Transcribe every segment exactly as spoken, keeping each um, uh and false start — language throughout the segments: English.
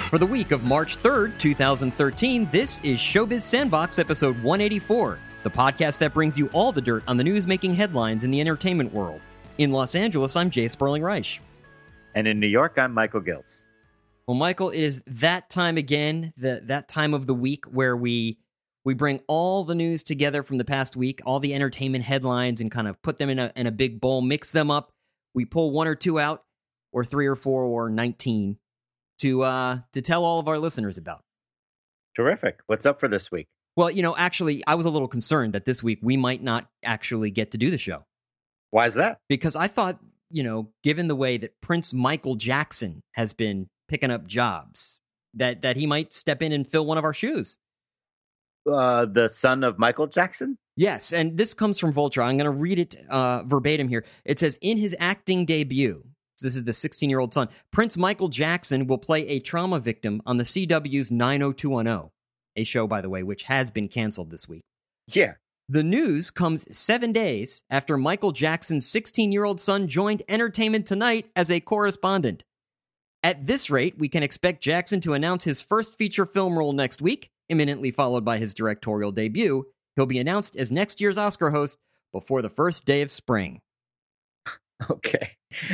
For the week of March third, twenty thirteen, this is Showbiz Sandbox episode one eighty-four, the podcast that brings you all the dirt on the news-making headlines in the entertainment world. In Los Angeles, I'm Jay Sperling Reich. And in New York, I'm Michael Giltz. Well, Michael, it is that time again, the, that time of the week where we we bring all the news together from the past week, all the entertainment headlines, and kind of put them in a in a big bowl, mix them up. We pull one or two out, or three or four or nineteen, to uh, to tell all of our listeners about. Terrific. What's up for this week? Well, you know, actually, I was a little concerned that this week we might not actually get to do the show. Why is that? Because I thought, you know, given the way that Prince Michael Jackson has been picking up jobs, that, that he might step in and fill one of our shoes. Uh, the son of Michael Jackson? Yes, and this comes from Vulture. I'm going to read it uh, verbatim here. It says, in his acting debut, so this is the sixteen-year-old son, Prince Michael Jackson will play a trauma victim on the C W's nine oh two one oh, a show, by the way, which has been canceled this week. Yeah. The news comes seven days after Michael Jackson's sixteen-year-old son joined Entertainment Tonight as a correspondent. At this rate, we can expect Jackson to announce his first feature film role next week, imminently followed by his directorial debut. He'll be announced as next year's Oscar host before the first day of spring. Okay.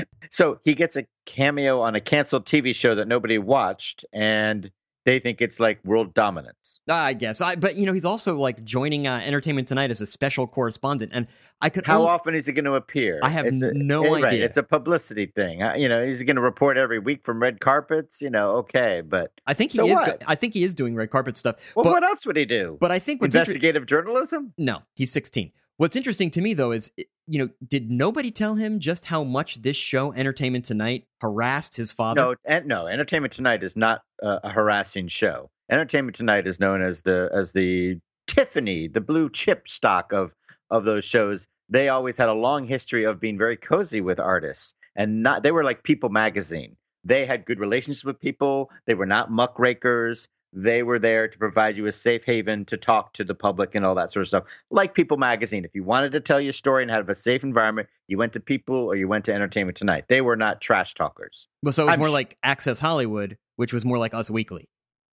So he gets a cameo on a canceled T V show that nobody watched, and they think it's like world dominance. I guess. I, but, you know, he's also like joining uh, Entertainment Tonight as a special correspondent. And I could. How only, often is he going to appear? I have it's a, no it, idea. Right, it's a publicity thing. Uh, you know, he's going to report every week from red carpets. You know, okay, but I think he so is. what? I think he is doing red carpet stuff. Well, but, what else would he do? But I think what's investigative inter- journalism. No, he's sixteen. What's interesting to me, though, is, you know, did nobody tell him just how much this show, Entertainment Tonight, harassed his father? No, and, no. Entertainment Tonight is not uh, a harassing show. Entertainment Tonight is known as the as the Tiffany, the blue chip stock of of those shows. They always had a long history of being very cozy with artists, and not they were like People magazine. They had good relationships with people. They were not muckrakers. They were there to provide you a safe haven to talk to the public and all that sort of stuff. Like People magazine. If you wanted to tell your story and have a safe environment, you went to People or you went to Entertainment Tonight. They were not trash talkers. Well, so it was I'm more sh- like Access Hollywood, which was more like Us Weekly.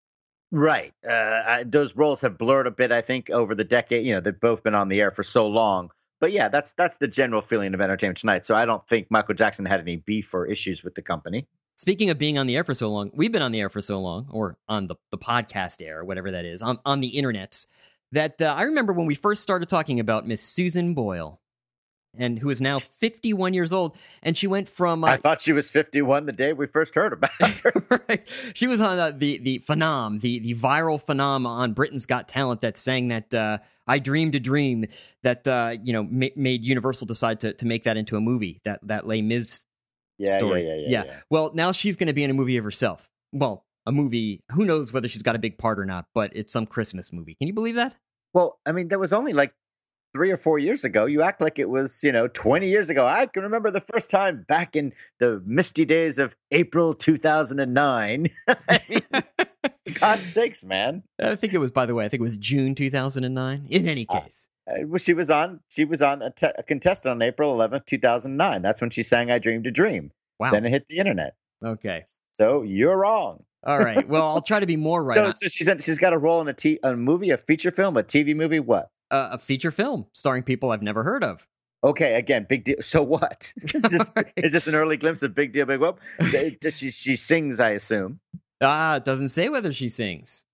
Right. Uh, I, those roles have blurred a bit, I think, over the decade. You know, they've both been on the air for so long. But yeah, that's that's the general feeling of Entertainment Tonight. So I don't think Michael Jackson had any beef or issues with the company. Speaking of being on the air for so long, we've been on the air for so long, or on the, the podcast air, or whatever that is, on, on the internets, that uh, I remember when we first started talking about Miss Susan Boyle, and who is now fifty-one years old, and she went from... Uh, I thought she was fifty-one the day we first heard about her. Right. She was on uh, the, the phenom, the, the viral phenom on Britain's Got Talent that sang that uh, I Dreamed a Dream, that uh, you know ma- made Universal decide to, to make that into a movie, that, that Les Mis yeah, story. Yeah, yeah, yeah, yeah. yeah. Well, now she's going to be in a movie of herself. Well, a movie, who knows whether she's got a big part or not, but it's some Christmas movie. Can you believe that? Well, I mean, that was only like three or four years ago. You act like it was, you know, twenty years ago. I can remember the first time back in the misty days of April two thousand nine. I mean, for God's sakes, man. I think it was, by the way, I think it was June two thousand nine. In any case. Uh, well, she was on, she was on a, te- a contestant on April eleventh, two thousand nine. That's when she sang I Dreamed a Dream. Wow. Then it hit the internet. Okay. So you're wrong. All right. Well, I'll try to be more right. so, on- so she's she's got a role in a, t- a movie, a feature film, a T V movie. What? Uh, a feature film starring people I've never heard of. Okay, again, big deal. So what? Is this, Right. is this an early glimpse of Big Deal, Big Whoop? she she sings, I assume. Ah, it doesn't say whether she sings.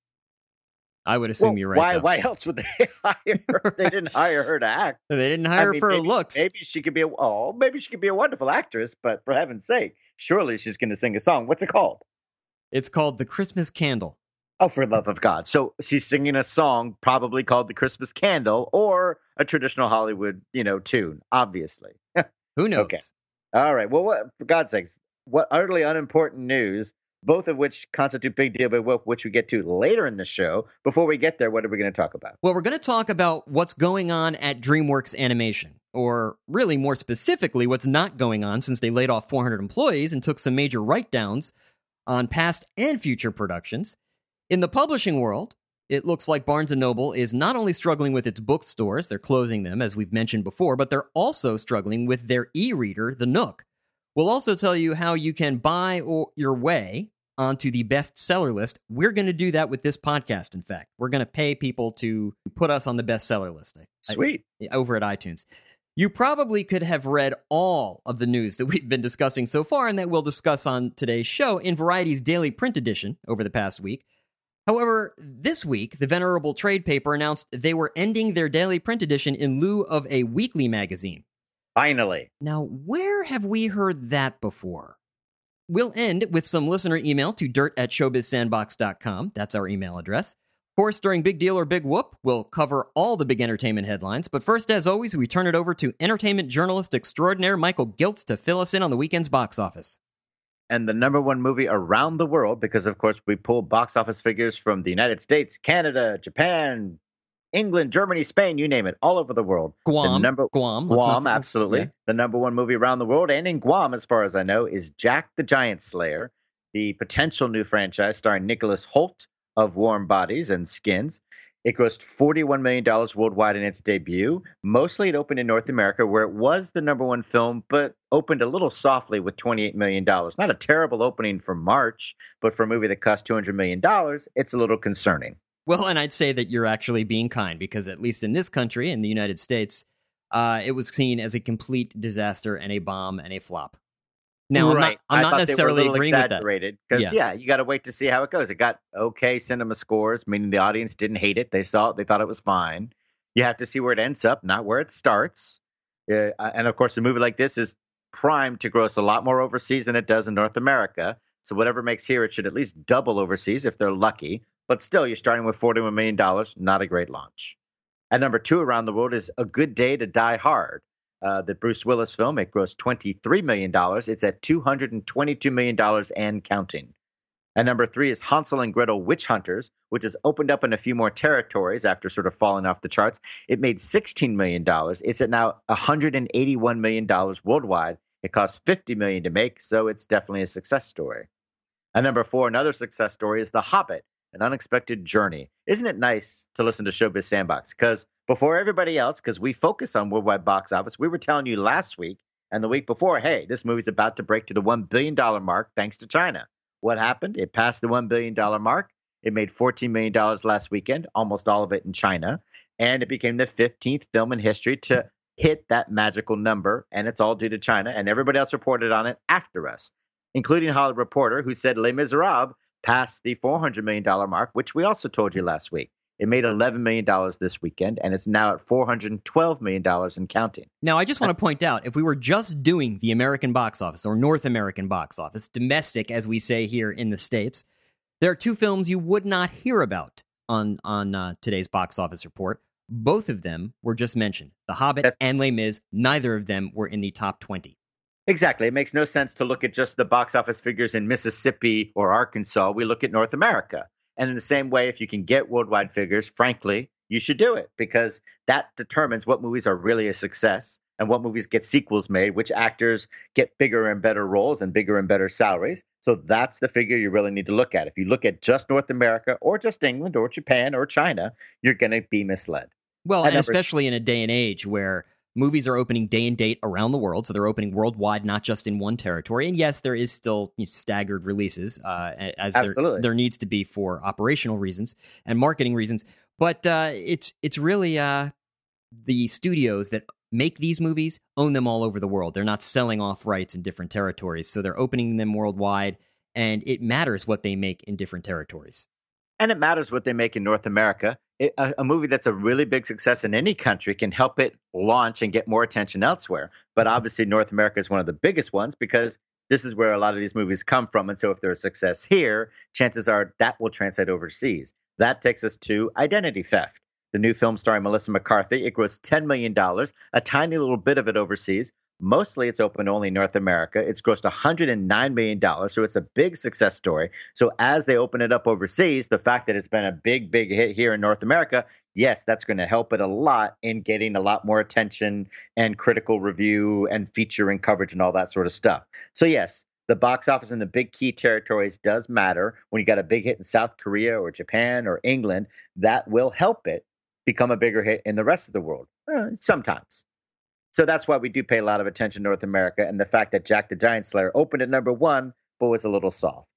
I would assume Well, you're right. Why? though. Why else would they hire her? They didn't hire her to act. They didn't I hire her mean, for her maybe, looks. Maybe she could be a oh, maybe she could be a wonderful actress. But for heaven's sake, surely she's going to sing a song. What's it called? It's called The Christmas Candle. Oh, for the love of God! So she's singing a song probably called "The Christmas Candle" or a traditional Hollywood, you know, tune. Obviously. Who knows? Okay. All right. Well, what, for God's sakes, what utterly unimportant news, both of which constitute Big Deal, Big Whoop, which we get to later in the show. Before we get there, what are we going to talk about? Well, we're going to talk about what's going on at DreamWorks Animation, or really more specifically, what's not going on since they laid off four hundred employees and took some major write-downs on past and future productions. In the publishing world, it looks like Barnes and Noble is not only struggling with its bookstores, they're closing them, as we've mentioned before, but they're also struggling with their e-reader, the Nook. We'll also tell you how you can buy or your way onto the bestseller list. We're going to do that with this podcast, in fact. We're going to pay people to put us on the bestseller list. Sweet. I, over at iTunes. You probably could have read all of the news that we've been discussing so far and that we'll discuss on today's show in Variety's daily print edition over the past week. However, this week, the venerable trade paper announced they were ending their daily print edition in lieu of a weekly magazine. Finally. Now, where have we heard that before? We'll end with some listener email to dirt at showbiz sandbox dot com. That's our email address. Of course, during Big Deal or Big Whoop, we'll cover all the big entertainment headlines. But first, as always, we turn it over to entertainment journalist extraordinaire Michael Giltz to fill us in on the weekend's box office. And the number one movie around the world, because, of course, we pull box office figures from the United States, Canada, Japan, England, Germany, Spain, you name it, all over the world. Guam. The number, Guam. Guam, absolutely. Yeah. The number one movie around the world, and in Guam, as far as I know, is Jack the Giant Slayer, the potential new franchise starring Nicholas Hoult of Warm Bodies and Skins. It grossed forty-one million dollars worldwide in its debut. Mostly it opened in North America, where it was the number one film, but opened a little softly with twenty-eight million dollars. Not a terrible opening for March, but for a movie that cost two hundred million dollars, it's a little concerning. Well, and I'd say that you're actually being kind, because at least in this country, in the United States, uh, it was seen as a complete disaster and a bomb and a flop. Now, right. I'm not, I'm I not necessarily agreeing with that. Because, yeah. yeah, you got to wait to see how it goes. It got okay cinema scores, meaning the audience didn't hate it. They saw it. They thought it was fine. You have to see where it ends up, not where it starts. Uh, and, of course, a movie like this is primed to gross a lot more overseas than it does in North America. So whatever it makes here, it should at least double overseas if they're lucky. But still, you're starting with forty-one million dollars. Not a great launch. At number two around the world is A Good Day to Die Hard. Uh, the Bruce Willis film, it grossed twenty-three million dollars. It's at two hundred twenty-two million dollars and counting. And number three is Hansel and Gretel Witch Hunters, which has opened up in a few more territories after sort of falling off the charts. It made sixteen million dollars. It's at now one hundred eighty-one million dollars worldwide. It cost fifty million dollars to make, so it's definitely a success story. And number four, another success story is The Hobbit, An Unexpected Journey. Isn't it nice to listen to Showbiz Sandbox? Because before everybody else, because we focus on worldwide box office, we were telling you last week and the week before, hey, this movie's about to break to the one billion dollars mark thanks to China. What happened? It passed the one billion dollars mark. It made fourteen million dollars last weekend, almost all of it in China. And it became the fifteenth film in history to hit that magical number. And it's all due to China. And everybody else reported on it after us, including Hollywood Reporter, who said Les Miserables passed the four hundred million dollars mark, which we also told you last week. It made eleven million dollars this weekend, and it's now at four hundred twelve million dollars and counting. Now, I just want to point out, if we were just doing the American box office, or North American box office, domestic, as we say here in the States, there are two films you would not hear about on, on uh, today's box office report. Both of them were just mentioned. The Hobbit That's- and Les Mis, neither of them were in the top twenty. Exactly. It makes no sense to look at just the box office figures in Mississippi or Arkansas. We look at North America. And in the same way, if you can get worldwide figures, frankly, you should do it, because that determines what movies are really a success and what movies get sequels made, which actors get bigger and better roles and bigger and better salaries. So that's the figure you really need to look at. If you look at just North America or just England or Japan or China, you're going to be misled. Well, and especially in a day and age where movies are opening day and date around the world, so they're opening worldwide, not just in one territory. And yes, there is still you know, staggered releases, uh, as there, there needs to be for operational reasons and marketing reasons. But uh, it's it's really uh, the studios that make these movies own them all over the world. They're not selling off rights in different territories, so they're opening them worldwide, and it matters what they make in different territories. And it matters what they make in North America. It, a, a movie that's a really big success in any country can help it launch and get more attention elsewhere. But obviously, North America is one of the biggest ones because this is where a lot of these movies come from. And so if they're a success here, chances are that will translate overseas. That takes us to Identity Theft, the new film starring Melissa McCarthy. It grossed ten million dollars, a tiny little bit of it overseas. Mostly it's open only in North America. It's grossed one hundred nine million dollars, so it's a big success story. So as they open it up overseas, the fact that it's been a big, big hit here in North America, yes, that's going to help it a lot in getting a lot more attention and critical review and featuring coverage and all that sort of stuff. So yes, the box office in the big key territories does matter. When you got a big hit in South Korea or Japan or England, that will help it become a bigger hit in the rest of the world. Eh, sometimes. So that's why we do pay a lot of attention to North America, and the fact that Jack the Giant Slayer opened at number one, but was a little soft.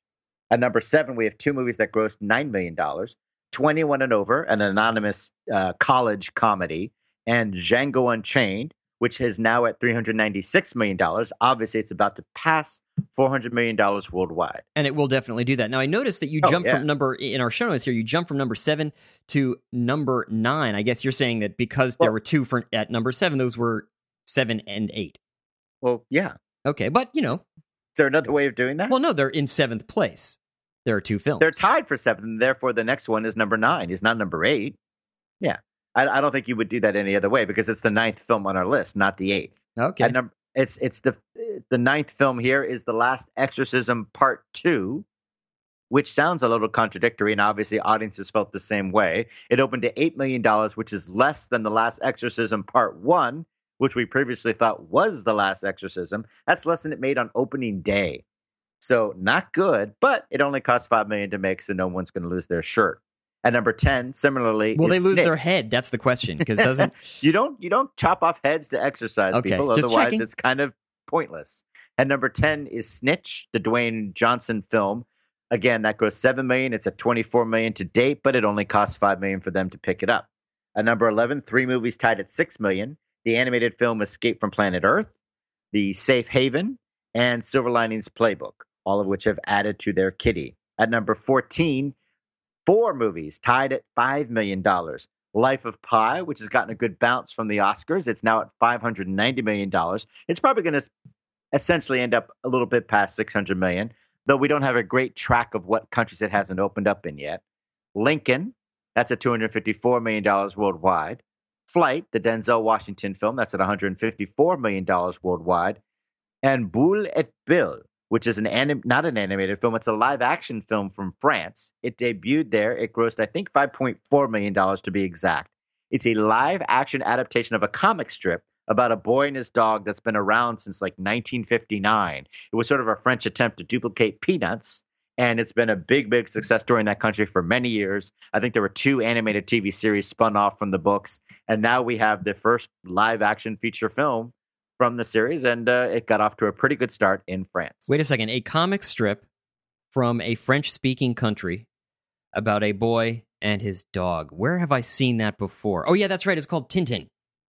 At number seven, we have two movies that grossed nine million dollars. twenty-one and Over, an anonymous uh, college comedy, and Django Unchained, which is now at three hundred ninety-six million dollars. Obviously, it's about to pass four hundred million dollars worldwide. And it will definitely do that. Now, I noticed that you Oh, jumped yeah. from number, in our show notes here, you jumped from number seven to number nine. I guess you're saying that because there Well- were two for, at number seven, those were seven and eight. Well, yeah. Okay, but, you know, Is there another way of doing that? well, no, they're in seventh place. There are two films. They're tied for seventh, and therefore the next one is number nine. It's not number eight. Yeah. I, I don't think you would do that any other way because it's the ninth film on our list, not the eighth. Okay. At number, it's it's the the ninth film here is The Last Exorcism Part Two, which sounds a little contradictory, and obviously audiences felt the same way. It opened to eight million dollars, which is less than The Last Exorcism Part One, which we previously thought was The Last Exorcism. That's less than it made on opening day. So not good, but it only cost five million dollars to make, so no one's going to lose their shirt. At number ten, similarly, Will they is lose Snitch. their head? That's the question. Because doesn't You don't you don't chop off heads to exercise Okay, people, just otherwise checking. it's kind of pointless. And number ten is Snitch, the Dwayne Johnson film. Again, that grossed seven million dollars. It's at twenty-four million dollars to date, but it only cost five million dollars for them to pick it up. At number eleven, three movies tied at six million dollars. The animated film Escape from Planet Earth, The Safe Haven, and Silver Linings Playbook, all of which have added to their kitty. At number fourteen, four movies tied at five million dollars. Life of Pi, which has gotten a good bounce from the Oscars. It's now at five hundred ninety million dollars. It's probably going to essentially end up a little bit past six hundred million dollars, though we don't have a great track of what countries it hasn't opened up in yet. Lincoln, that's at two hundred fifty-four million dollars worldwide. Flight, the Denzel Washington film, that's at one hundred fifty-four million dollars worldwide. And Boule et Bill, which is an anim- not an animated film, it's a live-action film from France. It debuted there. It grossed, I think, five point four million dollars to be exact. It's a live-action adaptation of a comic strip about a boy and his dog that's been around since like nineteen fifty-nine. It was sort of a French attempt to duplicate Peanuts, and it's been a big, big success story in that country for many years. I think there were two animated T V series spun off from the books, and now we have the first live-action feature film from the series, and uh, it got off to a pretty good start in France. Wait a second. A comic strip from a French-speaking country about a boy and his dog. Where have I seen that before? Oh, yeah, that's right. It's called Tintin.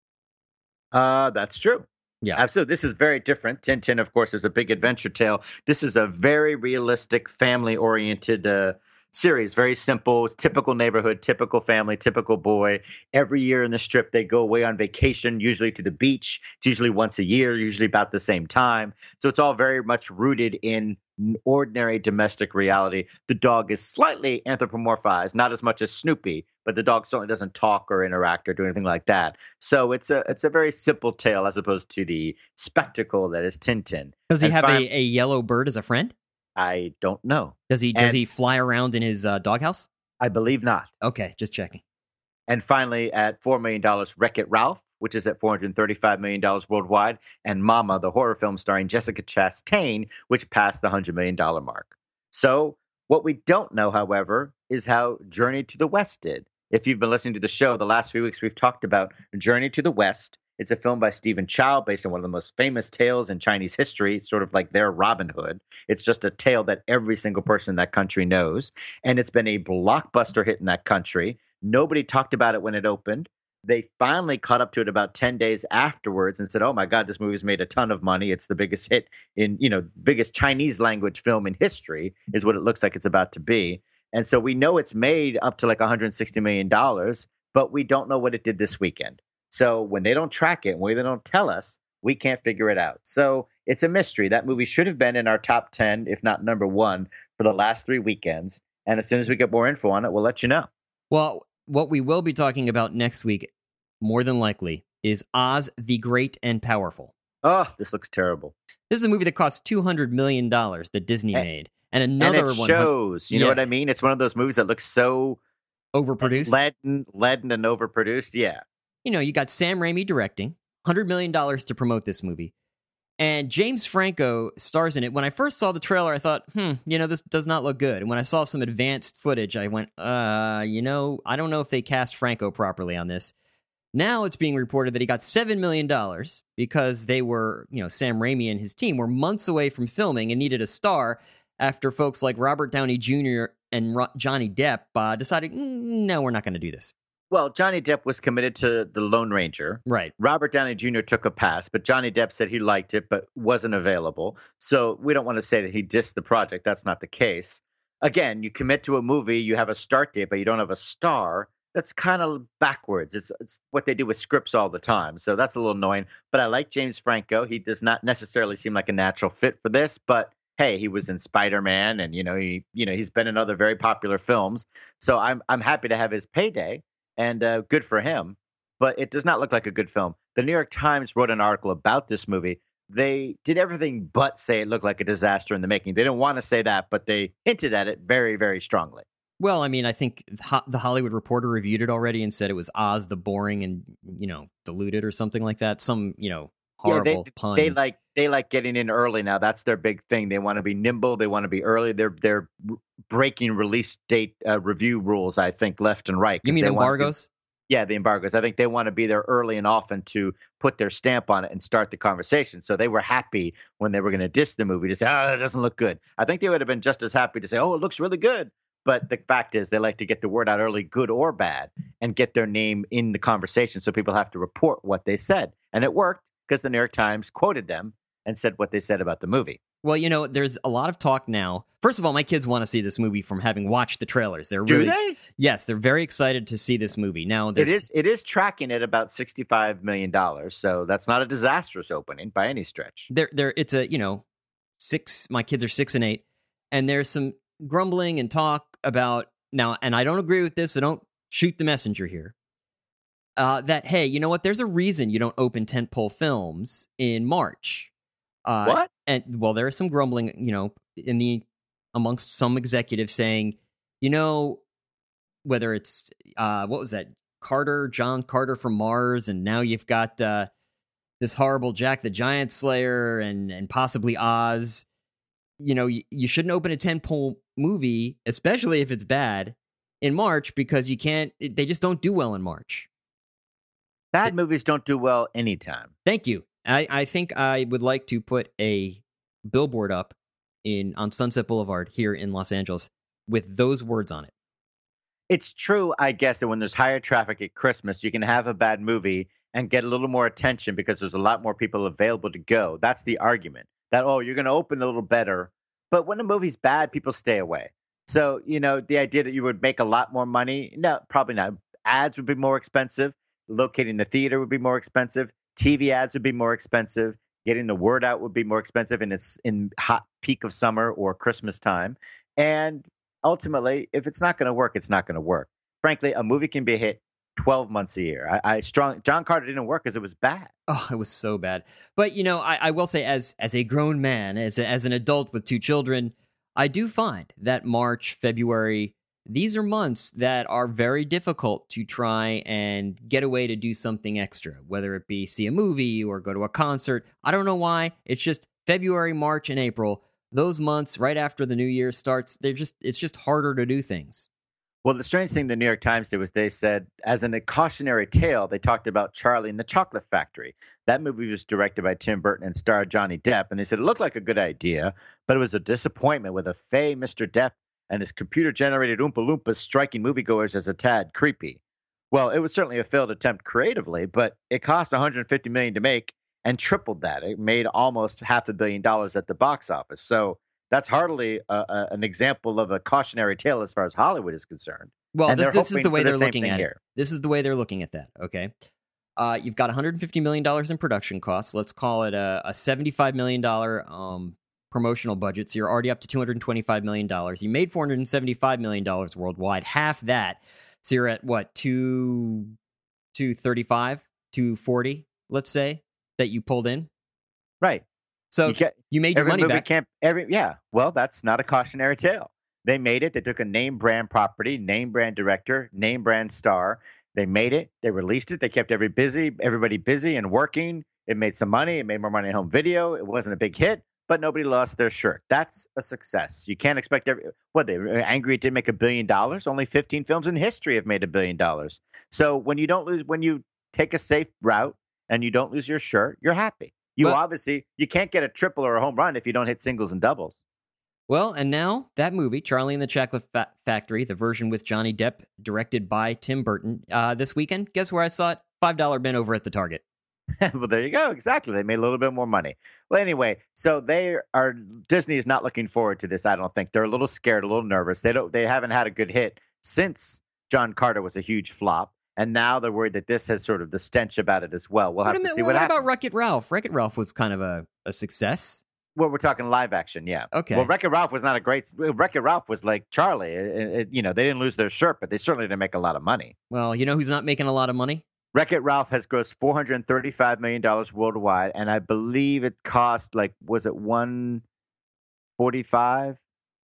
Uh, that's true. Yeah. Absolutely. This is very different. Tintin, of course, is a big adventure tale. This is a very realistic, family-oriented uh, series. Very simple, typical neighborhood, typical family, typical boy. Every year in the strip, they go away on vacation, usually to the beach. It's usually once a year, usually about the same time. So it's all very much rooted in ordinary domestic reality. The dog is slightly anthropomorphized, not as much as Snoopy, but the dog certainly doesn't talk or interact or do anything like that. So it's a it's a very simple tale as opposed to the spectacle that is Tintin. Does he And have fin- a, a yellow bird as a friend? I don't know. Does he does And- he fly around in his uh, doghouse? I believe not. Okay, just checking. And finally, at four million dollars, Wreck-It Ralph, which is at four hundred thirty-five million dollars worldwide, and Mama, the horror film starring Jessica Chastain, which passed the one hundred million dollars mark. So what we don't know, however, is how Journey to the West did. If you've been listening to the show, the last few weeks we've talked about Journey to the West. It's a film by Stephen Chow based on one of the most famous tales in Chinese history, sort of like their Robin Hood. It's just a tale that every single person in that country knows. And it's been a blockbuster hit in that country. Nobody talked about it when it opened. They finally caught up to it about ten days afterwards and said, oh my God, this movie's made a ton of money. It's the biggest hit in, you know, biggest Chinese language film in history is what it looks like it's about to be. And so we know it's made up to like one hundred sixty million dollars, but we don't know what it did this weekend. So when they don't track it, when they don't tell us, we can't figure it out. So it's a mystery. That movie should have been in our top ten, if not number one, for the last three weekends. And as soon as we get more info on it, we'll let you know. Well, what we will be talking about next week, more than likely, is Oz the Great and Powerful. Oh, this looks terrible. This is a movie that cost two hundred million dollars that Disney And- made. And another and it one shows. You know Yeah. what I mean? It's one of those movies that looks so overproduced. leaden, leaden and overproduced. Yeah. You know, you got Sam Raimi directing, one hundred million dollars to promote this movie. And James Franco stars in it. When I first saw the trailer, I thought, hmm, you know, this does not look good. And when I saw some advanced footage, I went, uh, you know, I don't know if they cast Franco properly on this. Now it's being reported that he got seven million dollars because they were, you know, Sam Raimi and his team were months away from filming and needed a star after folks like Robert Downey Junior and Ro- Johnny Depp uh, decided, "Mm, no, we're not going to do this." Well, Johnny Depp was committed to The Lone Ranger. Right. Robert Downey Junior took a pass, but Johnny Depp said he liked it but wasn't available. So we don't want to say that he dissed the project. That's not the case. Again, you commit to a movie, you have a start date, but you don't have a star. That's kind of backwards. It's, it's what they do with scripts all the time. So that's a little annoying. But I like James Franco. He does not necessarily seem like a natural fit for this, but hey, he was in Spider-Man, and you know he you know he's been in other very popular films. So I'm I'm happy to have his payday. And uh, good for him, but it does not look like a good film. The New York Times wrote an article about this movie. They did everything but say it looked like a disaster in the making. They didn't want to say that, but they hinted at it very, very strongly. Well, I mean, I think Ho- the Hollywood Reporter reviewed it already and said it was Oz the boring and, you know, diluted or something like that. Some, you know, horrible yeah, they, pun. They like they like getting in early now. That's their big thing. They want to be nimble. They want to be early. They're they're breaking release date uh, review rules, I think, left and right. You mean embargoes? Yeah, the embargoes. I think they want to be there early and often to put their stamp on it and start the conversation. So they were happy when they were going to diss the movie to say, oh, it doesn't look good. I think they would have been just as happy to say, oh, it looks really good. But the fact is they like to get the word out early, good or bad, and get their name in the conversation so people have to report what they said. And it worked because the New York Times quoted them and said what they said about the movie. Well, you know, there's a lot of talk now. First of all, my kids want to see this movie from having watched the trailers. They're really, Do they? Yes, they're very excited to see this movie. Now, it is it is tracking at about sixty-five million dollars, so that's not a disastrous opening by any stretch. There, there, it's a you know, six. My kids are six and eight, and there's some grumbling and talk about now. And I don't agree with this, so don't shoot the messenger here. Uh, that hey, you know what? There's a reason you don't open tentpole films in March. Uh, what? And well, there is some grumbling, you know, in the amongst some executives saying, you know, whether it's uh, what was that, Carter, John Carter from Mars, and now you've got uh, this horrible Jack the Giant Slayer, and and possibly Oz. You know, you, you shouldn't open a tentpole movie, especially if it's bad, in March because you can't. They just don't do well in March. Bad it, movies don't do well anytime. Thank you. I, I think I would like to put a billboard up in on Sunset Boulevard here in Los Angeles with those words on it. It's true, I guess, that when there's higher traffic at Christmas, you can have a bad movie and get a little more attention because there's a lot more people available to go. That's the argument. That, oh, you're going to open a little better. But when a movie's bad, people stay away. So, you know, the idea that you would make a lot more money, no, probably not. Ads would be more expensive. Locating the theater would be more expensive. T V ads would be more expensive. Getting the word out would be more expensive, and it's in hot peak of summer or Christmas time. And ultimately, if it's not going to work, it's not going to work. Frankly, a movie can be a hit twelve months a year. I, I strong John Carter didn't work because it was bad. Oh, it was so bad. But you know, I, I will say, as as a grown man, as a, as an adult with two children, I do find that March, February, these are months that are very difficult to try and get away to do something extra, whether it be see a movie or go to a concert. I don't know why. It's just February, March, and April. Those months right after the new year starts, they're just it's just harder to do things. Well, the strange thing the New York Times did was they said, as in a cautionary tale, they talked about Charlie and the Chocolate Factory. That movie was directed by Tim Burton and starred Johnny Depp. And they said it looked like a good idea, but it was a disappointment with a fey Mister Depp and his computer-generated Oompa Loompas striking moviegoers as a tad creepy. Well, it was certainly a failed attempt creatively, but it cost one hundred fifty million dollars to make and tripled that. It made almost half a billion dollars at the box office. So that's hardly a, a, an example of a cautionary tale as far as Hollywood is concerned. Well, and this, this is the way the they're looking at here. it. This is the way they're looking at that, okay? Uh, you've got one hundred fifty million dollars in production costs. Let's call it a, a seventy-five million dollars um, promotional budget. So you're already up to two hundred twenty-five million dollars. You made four hundred seventy-five million dollars worldwide, half that. So you're at what, two, two thirty-five, two forty, let's say, that you pulled in? Right. So you, you made your money back. Can't, every, yeah, well, that's not a cautionary tale. They made it. They took a name brand property, name brand director, name brand star. They made it. They released it. They kept every busy, everybody busy and working. It made some money. It made more money in home video. It wasn't a big hit, but nobody lost their shirt. That's a success. You can't expect every. What, they were angry it didn't make a billion dollars? Only fifteen films in history have made a billion dollars. So when you don't lose, when you take a safe route and you don't lose your shirt, you're happy. You well, obviously you can't get a triple or a home run if you don't hit singles and doubles. Well, and now that movie, Charlie and the Chocolate Fa- Factory, the version with Johnny Depp, directed by Tim Burton, uh, this weekend, guess where I saw it? five dollar bin over at the Target. Well, there you go. Exactly. They made a little bit more money. Well, anyway, so they are Disney is not looking forward to this. I don't think they're a little scared, a little nervous. They don't. They haven't had a good hit since John Carter was a huge flop, and now they're worried that this has sort of the stench about it as well. We'll have to see what, what happens. What about Wreck-It Ralph? Wreck-It Ralph was kind of a, a success. Well, we're talking live action, yeah. Okay. Well, Wreck-It Ralph was not a great. Wreck-It Ralph was like Charlie. It, it, you know, they didn't lose their shirt, but they certainly didn't make a lot of money. Well, you know who's not making a lot of money? Wreck-It Ralph has grossed four hundred thirty-five million dollars worldwide, and I believe it cost, like, was it one forty-five?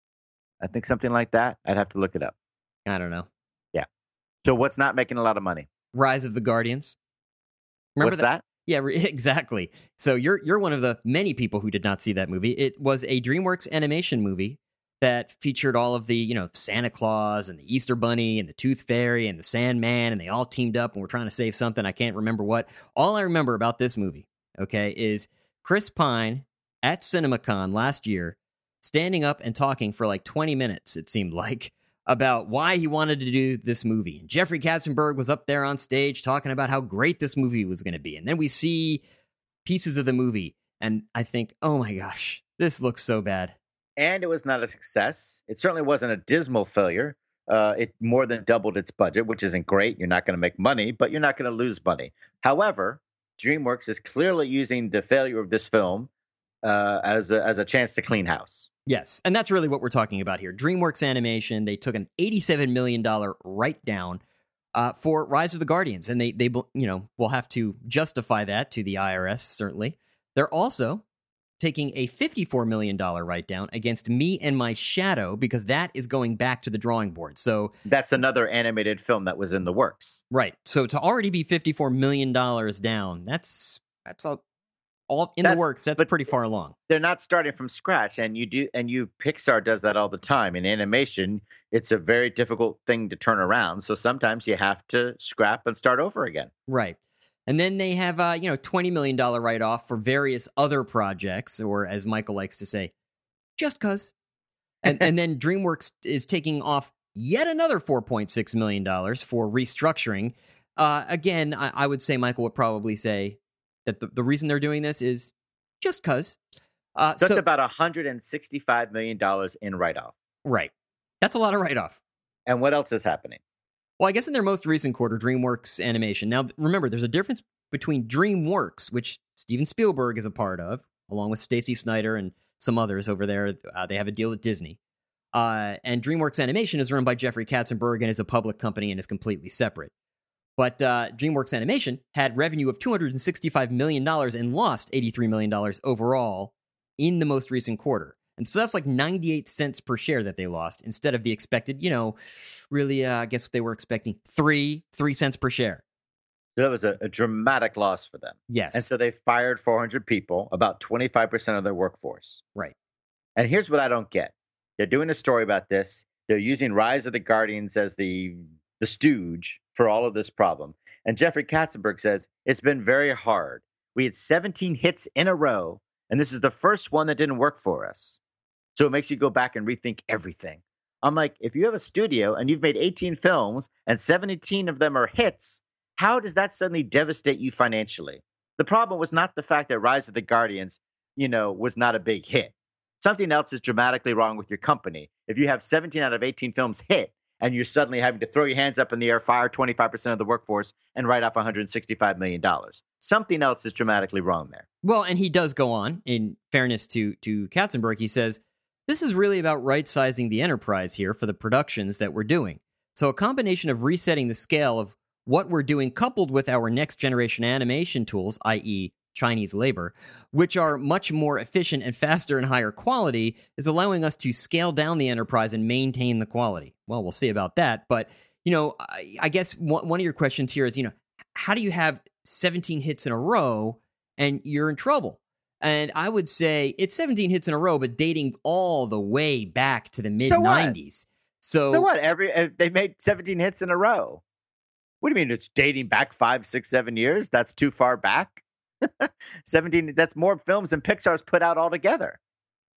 I think something like that. I'd have to look it up. I don't know. Yeah. So what's not making a lot of money? Rise of the Guardians. Remember What's that? that? Yeah, exactly. So you're you're one of the many people who did not see that movie. It was a DreamWorks animation movie that featured all of the, you know, Santa Claus and the Easter Bunny and the Tooth Fairy and the Sandman, and they all teamed up and were trying to save something. I can't remember what. All I remember about this movie, okay, is Chris Pine at CinemaCon last year standing up and talking for like twenty minutes, it seemed like, about why he wanted to do this movie. And Jeffrey Katzenberg was up there on stage talking about how great this movie was going to be. And then we see pieces of the movie, and I think, oh my gosh, this looks so bad. And it was not a success. It certainly wasn't a dismal failure. Uh, it more than doubled its budget, which isn't great. You're not going to make money, but you're not going to lose money. However, DreamWorks is clearly using the failure of this film uh, as a, as a chance to clean house. Yes, and that's really what we're talking about here. DreamWorks Animation, they took an eighty-seven million dollars write-down uh, for Rise of the Guardians, and they, they, you know, will have to justify that to the I R S, certainly. They're also taking a fifty-four million dollars write-down against Me and My Shadow, because that is going back to the drawing board. So that's another animated film that was in the works. Right. So to already be fifty-four million dollars down, that's that's a, all in that's, the works. That's pretty far along. They're not starting from scratch, and you do, and you Pixar does that all the time. In animation, it's a very difficult thing to turn around. So sometimes you have to scrap and start over again. Right. And then they have, uh, you know, twenty million dollars write-off for various other projects, or as Michael likes to say, just cuz. And, and then DreamWorks is taking off yet another four point six million dollars for restructuring. Uh, again, I, I would say Michael would probably say that the, the reason they're doing this is just cuz. Uh, That's so, about one hundred sixty-five million dollars in write-off. Right. That's a lot of write-off. And what else is happening? Well, I guess in their most recent quarter, DreamWorks Animation. Now, remember, there's a difference between DreamWorks, which Steven Spielberg is a part of, along with Stacey Snider and some others over there. Uh, they have a deal with Disney. Uh, and DreamWorks Animation is run by Jeffrey Katzenberg and is a public company and is completely separate. But uh, DreamWorks Animation had revenue of two hundred sixty-five million dollars and lost eighty-three million dollars overall in the most recent quarter. And so that's like ninety-eight cents per share that they lost instead of the expected, you know, really, uh, I guess what they were expecting, three, three cents per share. So that was a, a dramatic loss for them. Yes. And so they fired four hundred people, about twenty-five percent of their workforce. Right. And here's what I don't get. They're doing a story about this. They're using Rise of the Guardians as the, the stooge for all of this problem. And Jeffrey Katzenberg says, it's been very hard. We had seventeen hits in a row, and this is the first one that didn't work for us. So it makes you go back and rethink everything. I'm like, if you have a studio and you've made eighteen films and seventeen of them are hits, how does that suddenly devastate you financially? The problem was not the fact that Rise of the Guardians, you know, was not a big hit. Something else is dramatically wrong with your company. If you have seventeen out of eighteen films hit and you're suddenly having to throw your hands up in the air, fire twenty-five percent of the workforce, and write off one hundred sixty-five million dollars. Something else is dramatically wrong there. Well, and he does go on, in fairness to, to Katzenberg, he says, this is really about right-sizing the enterprise here for the productions that we're doing. So a combination of resetting the scale of what we're doing coupled with our next-generation animation tools, that is. Chinese labor, which are much more efficient and faster and higher quality, is allowing us to scale down the enterprise and maintain the quality. Well, we'll see about that. But, you know, I, I guess one, one of your questions here is, you know, how do you have seventeen hits in a row and you're in trouble? And I would say it's seventeen hits in a row, but dating all the way back to the mid nineties. So, so what? Every uh, they made seventeen hits in a row. What do you mean it's dating back five, six, seven years? That's too far back. seventeen, that's more films than Pixar's put out altogether.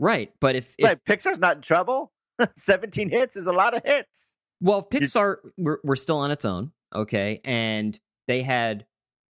Right, but if, if Right, Pixar's not in trouble. seventeen hits is a lot of hits. well, if Pixar we're, we're still on its own, okay, and they had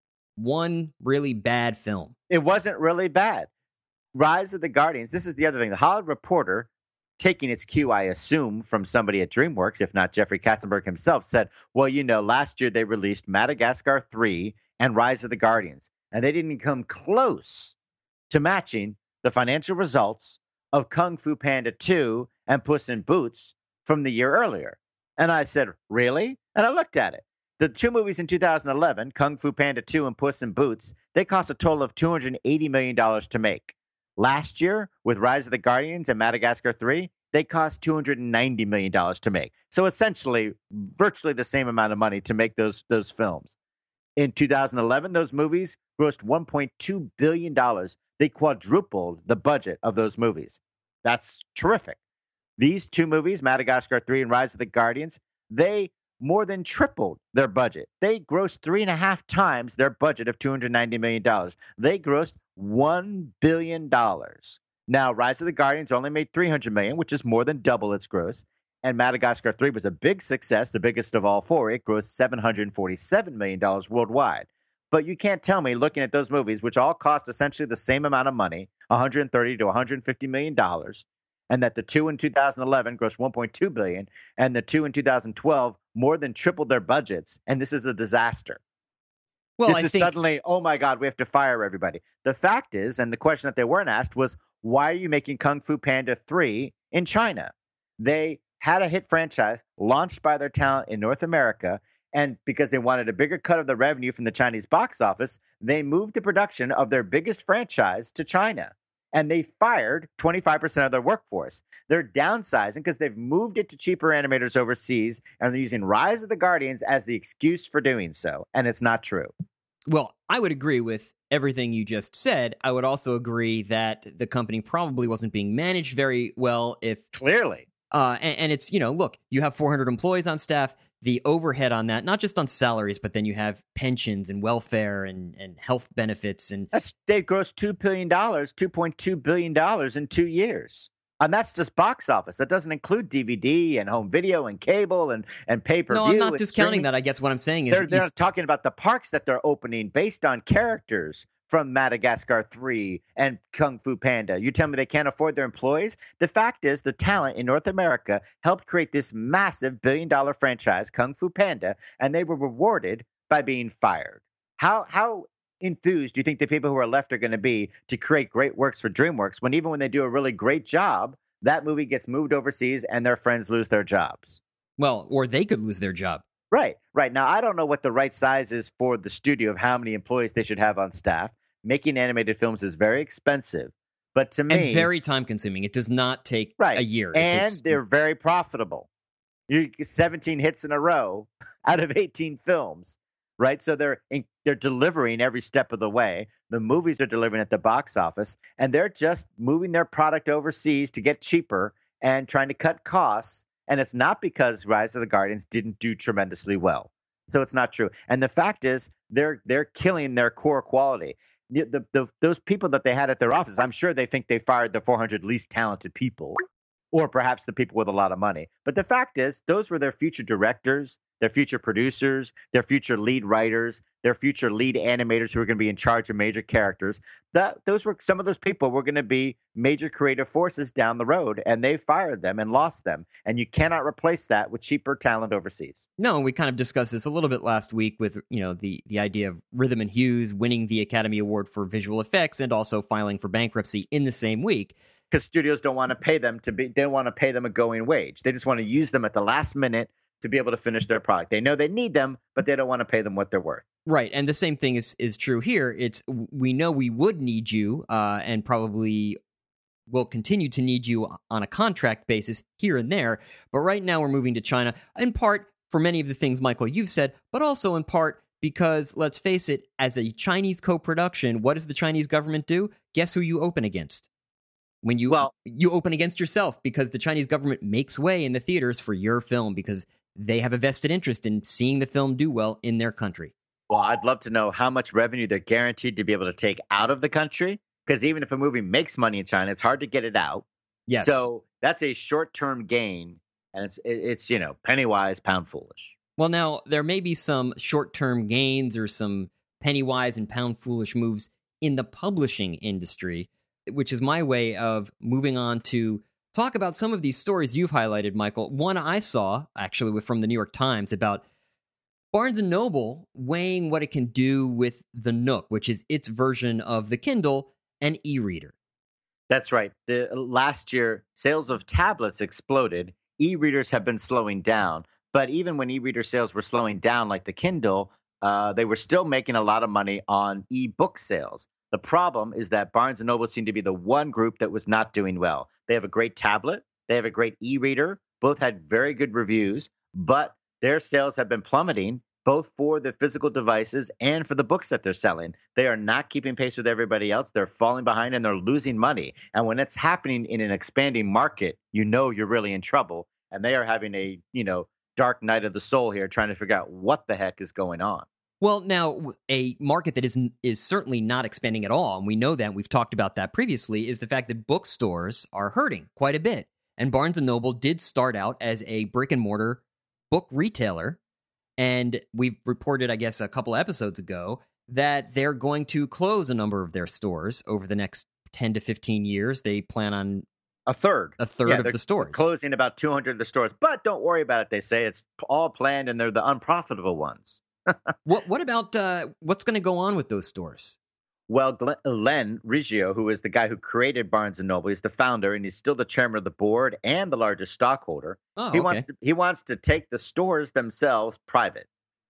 one really bad film. It wasn't really bad. Rise of the Guardians. This is the other thing. The Hollywood Reporter, taking its cue, I assume, from somebody at DreamWorks, if not Jeffrey Katzenberg himself, said, well, you know, last year they released Madagascar three and Rise of the Guardians, and they didn't come close to matching the financial results of Kung Fu Panda two and Puss in Boots from the year earlier. And I said, really? And I looked at it. The two movies in two thousand eleven, Kung Fu Panda two and Puss in Boots, they cost a total of two hundred eighty million dollars to make. Last year, with Rise of the Guardians and Madagascar three, they cost two hundred ninety million dollars to make. So essentially, virtually the same amount of money to make those, those films. In two thousand eleven, those movies grossed one point two billion dollars. They quadrupled the budget of those movies. That's terrific. These two movies, Madagascar three and Rise of the Guardians, they more than tripled their budget. They grossed three and a half times their budget of two hundred ninety million dollars. They grossed one billion dollars. Now, Rise of the Guardians only made three hundred million dollars, which is more than double its gross. And Madagascar three was a big success, the biggest of all four. It grossed seven hundred forty-seven million dollars worldwide. But you can't tell me, looking at those movies, which all cost essentially the same amount of money, one hundred thirty to one hundred fifty million dollars, and that the two in two thousand eleven grossed one point two billion dollars, and the two in two thousand twelve more than tripled their budgets, and this is a disaster. Well, this I is think suddenly, oh my God, we have to fire everybody. The fact is, and the question that they weren't asked was, why are you making Kung Fu Panda three in China? They had a hit franchise launched by their talent in North America, and because they wanted a bigger cut of the revenue from the Chinese box office, they moved the production of their biggest franchise to China. And they fired twenty-five percent of their workforce. They're downsizing because they've moved it to cheaper animators overseas, and they're using Rise of the Guardians as the excuse for doing so. And it's not true. Well, I would agree with everything you just said. I would also agree that the company probably wasn't being managed very well if... Clearly. Uh, and, and it's, you know, look, you have four hundred employees on staff. The overhead on that, not just on salaries, but then you have pensions and welfare and, and health benefits. And that's they grossed two billion dollars, two point two billion dollars in two years. And that's just box office. That doesn't include D V D and home video and cable and, and pay-per-view. No, I'm not and discounting streaming. that. I guess what I'm saying is... They're, they're talking about the parks that they're opening based on characters from Madagascar three and Kung Fu Panda. You tell me they can't afford their employees? The fact is, the talent in North America helped create this massive billion-dollar franchise, Kung Fu Panda, and they were rewarded by being fired. How how enthused do you think the people who are left are going to be to create great works for DreamWorks when even when they do a really great job, that movie gets moved overseas and their friends lose their jobs? Well, or they could lose their job. Right, right. Now, I don't know what the right size is for the studio of how many employees they should have on staff. Making animated films is very expensive, but to me... And very time-consuming. It does not take right. a year. It And takes... they're very profitable. You get seventeen hits in a row out of eighteen films, right? So they're in, they're delivering every step of the way. The movies are delivering at the box office, and they're just moving their product overseas to get cheaper and trying to cut costs. And it's not because Rise of the Guardians didn't do tremendously well. So it's not true. And the fact is, they're they're killing their core quality. The, the, the, those people that they had at their office, I'm sure they think they fired the four hundred least talented people, or perhaps the people with a lot of money. But the fact is, those were their future directors, their future producers, their future lead writers, their future lead animators who are going to be in charge of major characters. That those were some of those people were going to be major creative forces down the road, and they fired them and lost them. And you cannot replace that with cheaper talent overseas. No, we kind of discussed this a little bit last week with, you know, the the idea of Rhythm and Hughes winning the Academy Award for visual effects and also filing for bankruptcy in the same week. Because studios don't want to pay them to be, they don't want to pay them a going wage. They just want to use them at the last minute to be able to finish their product. They know they need them, but they don't want to pay them what they're worth. Right, and the same thing is is true here. It's we know we would need you, uh, and probably will continue to need you on a contract basis here and there. But right now we're moving to China, in part for many of the things, Michael, you've said, but also in part because, let's face it, as a Chinese co-production, what does the Chinese government do? Guess who you open against? When you well, you open against yourself, because the Chinese government makes way in the theaters for your film because they have a vested interest in seeing the film do well in their country. Well, I'd love to know how much revenue they're guaranteed to be able to take out of the country, because even if a movie makes money in China, it's hard to get it out. Yes. So that's a short-term gain, and it's it, it's you know penny wise, pound foolish. Well, now there may be some short-term gains or some penny wise and pound foolish moves in the publishing industry, which is my way of moving on to talk about some of these stories you've highlighted, Michael. One I saw actually from the New York Times about Barnes and Noble weighing what it can do with the Nook, which is its version of the Kindle and e-reader. That's right. The, last year, sales of tablets exploded. E-readers have been slowing down. But even when e-reader sales were slowing down like the Kindle, uh, they were still making a lot of money on e-book sales. The problem is that Barnes and Noble seemed to be the one group that was not doing well. They have a great tablet. They have a great e-reader. Both had very good reviews, but their sales have been plummeting, both for the physical devices and for the books that they're selling. They are not keeping pace with everybody else. They're falling behind and they're losing money. And when it's happening in an expanding market, you know you're really in trouble. And they are having a, you know, dark night of the soul here, trying to figure out what the heck is going on. Well, now, a market that is is certainly not expanding at all, and we know that, we've talked about that previously, is the fact that bookstores are hurting quite a bit. And Barnes and Noble did start out as a brick-and-mortar book retailer, and we've reported, I guess, a couple episodes ago that they're going to close a number of their stores over the next ten to fifteen years. They plan on a third, a third yeah, of the stores, closing about two hundred of the stores. But don't worry about it. They say it's all planned, and they're the unprofitable ones. what What about uh, what's going to go on with those stores? Well, Glenn, Len Riggio, who is the guy who created Barnes and Noble, he's the founder, and he's still the chairman of the board and the largest stockholder. Oh, he okay. wants to, he wants to take the stores themselves private.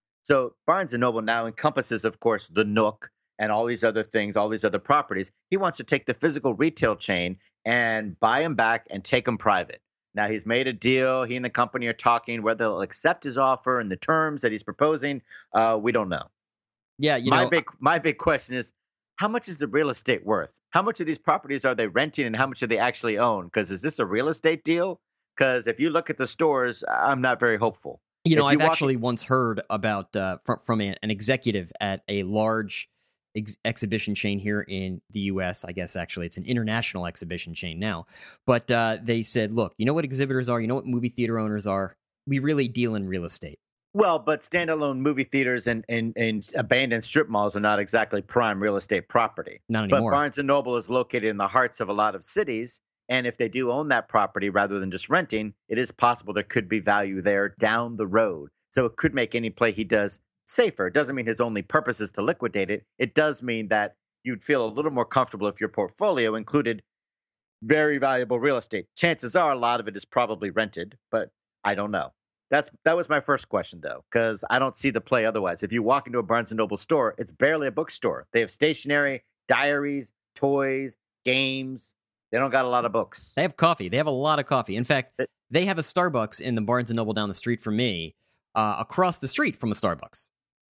So Barnes and Noble now encompasses, of course, the Nook and all these other things, all these other properties. He wants to take the physical retail chain and buy them back and take them private. Now, he's made a deal. He and the company are talking. Whether they'll accept his offer and the terms that he's proposing, uh, we don't know. Yeah, you my know, big my big question is, how much is the real estate worth? How much of these properties are they renting, and how much do they actually own? Because is this a real estate deal? Because if you look at the stores, I'm not very hopeful. You know, If you I've walk- actually once heard about uh, from, from a, an executive at a large ex- exhibition chain here in the U S. I guess actually it's an international exhibition chain now. But uh, they said, look, you know what exhibitors are? You know what movie theater owners are? We really deal in real estate. Well, but standalone movie theaters and, and, and abandoned strip malls are not exactly prime real estate property. Not But anymore. Barnes and Noble is located in the hearts of a lot of cities. And if they do own that property rather than just renting, it is possible there could be value there down the road. So it could make any play he does safer. It doesn't mean his only purpose is to liquidate it. It does mean that you'd feel a little more comfortable if your portfolio included very valuable real estate. Chances are a lot of it is probably rented, but I don't know. That's that was my first question, though, because I don't see the play otherwise. If you walk into a Barnes and Noble store, it's barely a bookstore. They have stationery, diaries, toys, games. They don't got a lot of books. They have coffee. They have a lot of coffee. In fact, It- they have a Starbucks in the Barnes and Noble down the street from me, uh, across the street from a Starbucks.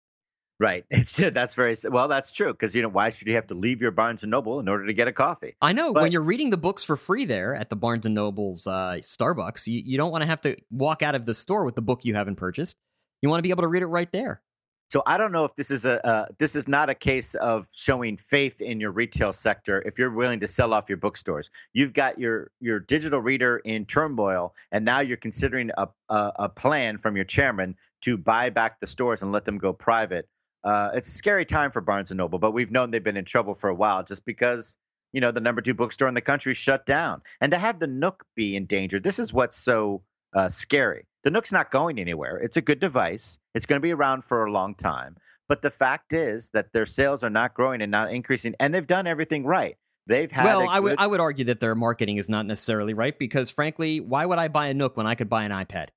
Right. It's that's very well. That's true because you know why should you have to leave your Barnes and Noble in order to get a coffee? I know. But- when you're reading the books for free there at the Barnes and Noble's uh, Starbucks, you, you don't want to have to walk out of the store with the book you haven't purchased. You want to be able to read it right there. So I don't know if this is a uh, this is not a case of showing faith in your retail sector. If you're willing to sell off your bookstores, you've got your your digital reader in turmoil, and now you're considering a a, a plan from your chairman to buy back the stores and let them go private. Uh, it's a scary time for Barnes and Noble, but we've known they've been in trouble for a while just because, you know, the number two bookstore in the country shut down. And to have the Nook be in danger, this is what's so uh, scary. The Nook's not going anywhere. It's a good device. It's going to be around for a long time. But the fact is that their sales are not growing and not increasing, and they've done everything right. They've had Well, a I would good- I would argue that their marketing is not necessarily right because, frankly, why would I buy a Nook when I could buy an iPad?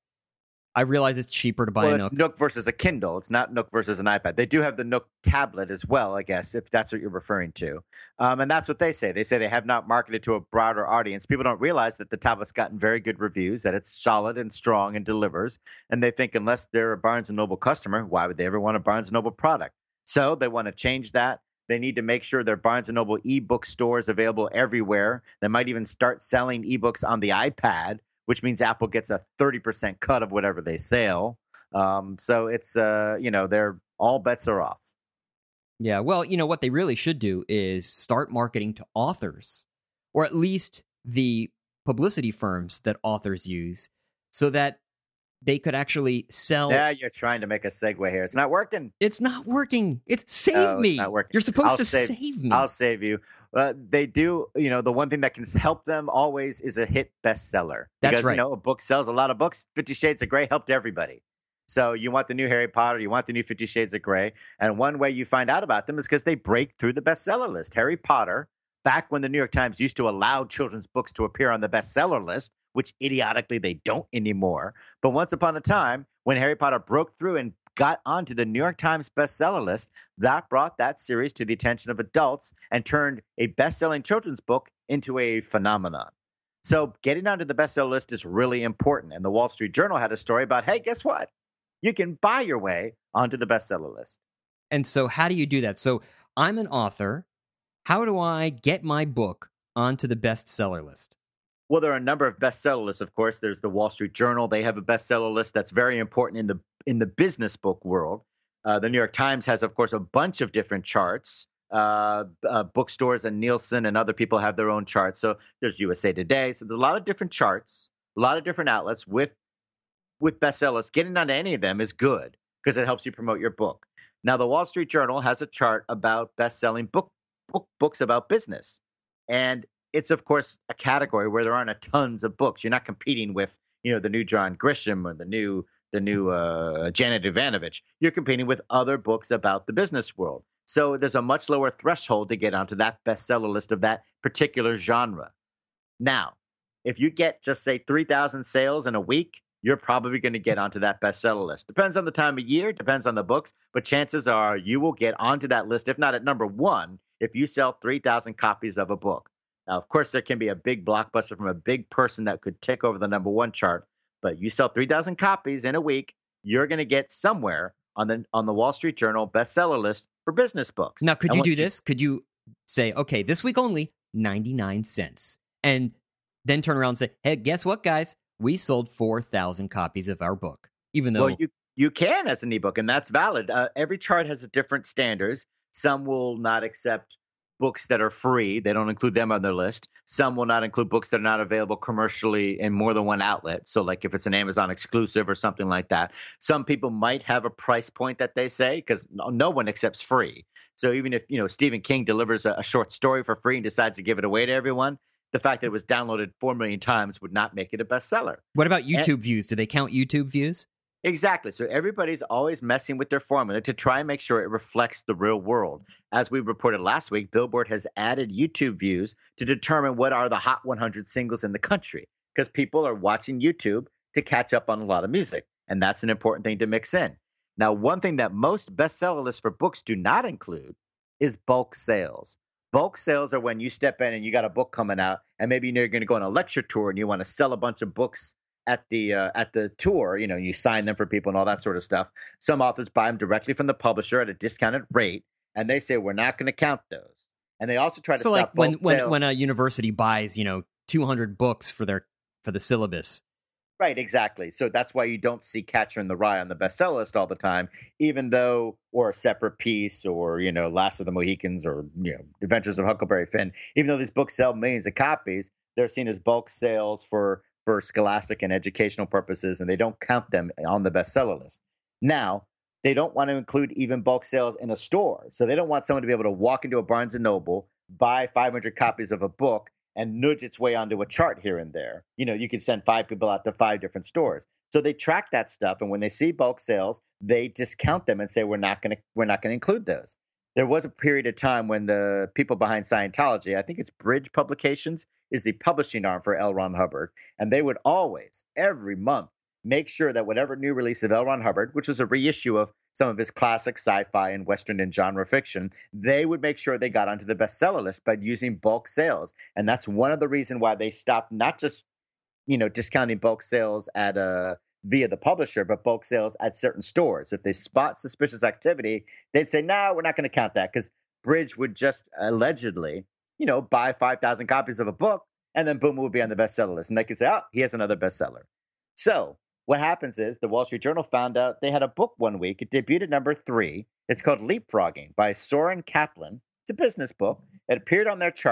I realize it's cheaper to buy well, a it's Nook. Nook versus a Kindle. It's not Nook versus an iPad. They do have the Nook tablet as well, I guess, if that's what you're referring to. Um, and that's what they say. They say they have not marketed to a broader audience. People don't realize that the tablet's gotten very good reviews, that it's solid and strong and delivers. And they think unless they're a Barnes and Noble customer, why would they ever want a Barnes and Noble product? So they want to change that. They need to make sure their Barnes and Noble ebook stores available everywhere. They might even start selling ebooks on the iPad, which means Apple gets a thirty percent cut of whatever they sell. Um, so it's, uh, you know, they're all bets are off. Yeah, well, you know, what they really should do is start marketing to authors, or at least the publicity firms that authors use so that they could actually sell. Now you're trying to make a segue here. It's not working. It's not working. It's save No, me. it's not working. You're supposed I'll to save, save me. I'll save you. Uh, they do, you know, the one thing that can help them always is a hit bestseller. That's because, right. you know, a book sells a lot of books. Fifty Shades of Grey helped everybody. So you want the new Harry Potter, you want the new Fifty Shades of Grey. And one way you find out about them is because they break through the bestseller list. Harry Potter, back when the New York Times used to allow children's books to appear on the bestseller list, which idiotically they don't anymore. But once upon a time, when Harry Potter broke through and got onto the New York Times bestseller list, that brought that series to the attention of adults and turned a best-selling children's book into a phenomenon. So getting onto the bestseller list is really important. And the Wall Street Journal had a story about, hey, guess what? You can buy your way onto the bestseller list. And so how do you do that? So I'm an author. How do I get my book onto the bestseller list? Well, there are a number of bestseller lists, of course. There's the Wall Street Journal. They have a bestseller list that's very important in the in the business book world. Uh, the New York Times has, of course, a bunch of different charts. Uh, uh, bookstores and Nielsen and other people have their own charts. So there's U S A Today. So there's a lot of different charts, a lot of different outlets with with bestsellers. Getting onto any of them is good because it helps you promote your book. Now, the Wall Street Journal has a chart about best-selling book, book books about business. And it's, of course, a category where there aren't a tons of books. You're not competing with, you know, the new John Grisham or the new the new uh, Janet Ivanovich. You're competing with other books about the business world. So there's a much lower threshold to get onto that bestseller list of that particular genre. Now, if you get just, say, three thousand sales in a week, you're probably going to get onto that bestseller list. Depends on the time of year, depends on the books, but chances are you will get onto that list, if not at number one, if you sell three thousand copies of a book. Now, of course, there can be a big blockbuster from a big person that could take over the number one chart, but you sell three thousand copies in a week, you're going to get somewhere on the on the Wall Street Journal bestseller list for business books. Now, could And you once do this? Could you say, okay, this week only, ninety-nine cents, and then turn around and say, hey, guess what, guys? We sold four thousand copies of our book, even though... Well, you, you can as an ebook, and that's valid. Uh, every chart has different standards. Some will not accept books that are free. They don't include them on their list. Some will not include books that are not available commercially in more than one outlet. So like if it's an Amazon exclusive or something like that. Some people might have a price point that they say because no, no one accepts free. So even if, you know, Stephen King delivers a, a short story for free and decides to give it away to everyone, the fact that it was downloaded four million times would not make it a bestseller. What about YouTube and, views? Do they count YouTube views? Exactly. So everybody's always messing with their formula to try and make sure it reflects the real world. As we reported last week, Billboard has added YouTube views to determine what are the hot one hundred singles in the country because people are watching YouTube to catch up on a lot of music. And that's an important thing to mix in. Now, one thing that most bestseller lists for books do not include is bulk sales. Bulk sales are when you step in and you got a book coming out and maybe you're going to go on a lecture tour and you want to sell a bunch of books at the uh, at the tour, you know, you sign them for people and all that sort of stuff. Some authors buy them directly from the publisher at a discounted rate, and they say we're not going to count those. And they also try to so stop like when bulk when sales. when a university buys, you know, two hundred books for their for the syllabus. Right, exactly. So that's why you don't see Catcher in the Rye on the bestseller list all the time, even though, or a Separate Piece, or, you know, Last of the Mohicans, or, you know, Adventures of Huckleberry Finn. Even though these books sell millions of copies, they're seen as bulk sales for for scholastic and educational purposes, and they don't count them on the bestseller list. Now, they don't want to include even bulk sales in a store. So they don't want someone to be able to walk into a Barnes and Noble, buy five hundred copies of a book, and nudge its way onto a chart here and there. You know, you could send five people out to five different stores. So they track that stuff, and when they see bulk sales, they discount them and say, we're not going to we're not going to include those. There was a period of time when the people behind Scientology, I think it's Bridge Publications, is the publishing arm for L. Ron Hubbard. And they would always, every month, make sure that whatever new release of L. Ron Hubbard, which was a reissue of some of his classic sci-fi and Western and genre fiction, they would make sure they got onto the bestseller list by using bulk sales. And that's one of the reasons why they stopped not just, you know, discounting bulk sales at a via the publisher, but bulk sales at certain stores. If they spot suspicious activity, they'd say, no, we're not going to count that because Bridge would just allegedly, you know, buy five thousand copies of a book and then boom, it would be on the bestseller list. And they could say, oh, he has another bestseller. So what happens is the Wall Street Journal found out they had a book one week. It debuted at number three. It's called Leapfrogging by Soren Kaplan. It's a business book. It appeared on their chart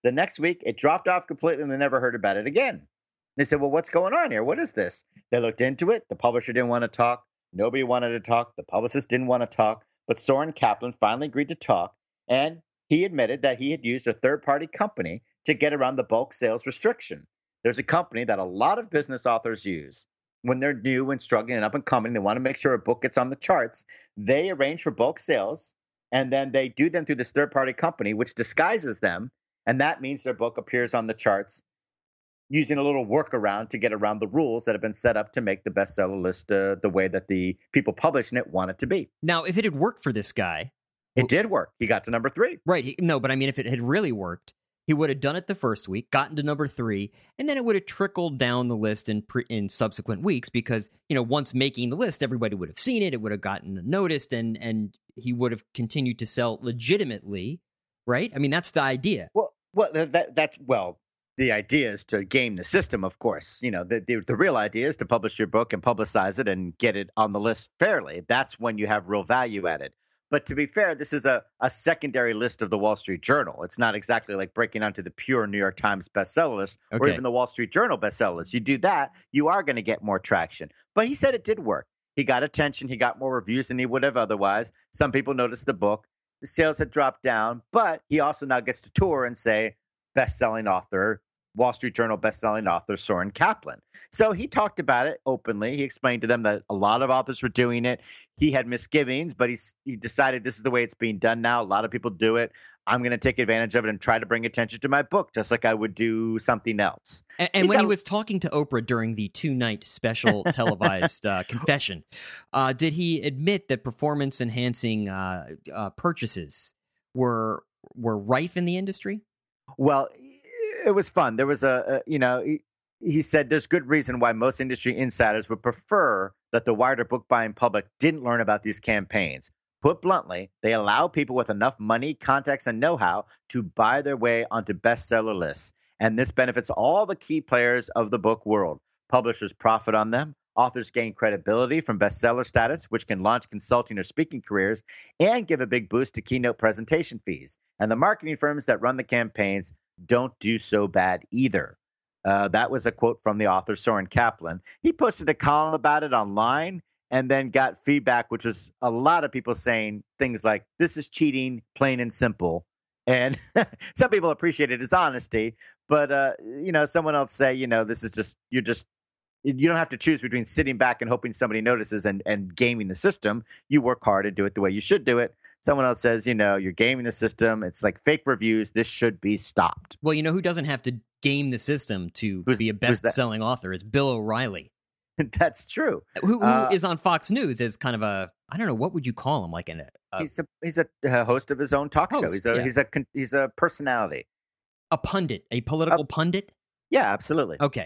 The next week, it dropped off completely and they never heard about it again. They said, well, what's going on here? What is this? They looked into it. The publisher didn't want to talk. Nobody wanted to talk. The publicist didn't want to talk. But Soren Kaplan finally agreed to talk. And he admitted that he had used a third-party company to get around the bulk sales restriction. There's a company that a lot of business authors use when they're new and struggling and up and coming. They want to make sure a book gets on the charts. They arrange for bulk sales, and then they do them through this third-party company, which disguises them. And that means their book appears on the charts using a little workaround to get around the rules that have been set up to make the bestseller list uh, the way that the people publishing it want it to be. Now, if it had worked for this guy... It did work. He got to number three. Right. He, no, but I mean, if it had really worked, he would have done it the first week, gotten to number three, and then it would have trickled down the list in pre- in subsequent weeks because, you know, once making the list, everybody would have seen it, it would have gotten noticed, and and he would have continued to sell legitimately, right? I mean, that's the idea. Well, well, that that's well, the idea is to game the system, of course. You know, the, the the real idea is to publish your book and publicize it and get it on the list fairly. That's when you have real value added. But to be fair, this is a, a secondary list of the Wall Street Journal. It's not exactly like breaking onto the pure New York Times bestseller list or Okay. even the Wall Street Journal bestseller list. You do that, you are going to get more traction. But he said it did work. He got attention. He got more reviews than he would have otherwise. Some people noticed the book. The sales had dropped down, but he also now gets to tour and say, best-selling author, Wall Street Journal best-selling author Soren Kaplan. So he talked about it openly. He explained to them that a lot of authors were doing it. He had misgivings, but he's, he decided this is the way it's being done now. A lot of people do it. I'm going to take advantage of it and try to bring attention to my book, just like I would do something else. And, and He when got- he was talking to Oprah during the two-night special televised uh, confession, uh, did he admit that performance-enhancing uh, uh, purchases were were rife in the industry? Well, it was fun. There was a, a you know, he, he said there's good reason why most industry insiders would prefer that the wider book buying public didn't learn about these campaigns. Put bluntly, they allow people with enough money, contacts, and know-how to buy their way onto bestseller lists. And this benefits all the key players of the book world. Publishers profit on them. Authors gain credibility from bestseller status, which can launch consulting or speaking careers and give a big boost to keynote presentation fees. And the marketing firms that run the campaigns don't do so bad either. Uh, that was a quote from the author, Soren Kaplan. He posted a column about it online and then got feedback, which was a lot of people saying things like, this is cheating, plain and simple. And some people appreciated his honesty, but, uh, you know, someone else say, you know, this is just, you're just, you don't have to choose between sitting back and hoping somebody notices and, and gaming the system. You work hard and do it the way you should do it. Someone else says, you know, you're gaming the system. It's like fake reviews. This should be stopped. Well, you know who doesn't have to game the system to Who's- be a who's that? best-selling author? It's Bill O'Reilly, That's true. who, who Uh, is on Fox News as kind of a, I don't know, what would you call him? Like an, a, He's a he's a uh, host of his own talk show. Host, He's a yeah. he's a con- he's a personality. a pundit, a political pundit? Yeah, absolutely. Okay.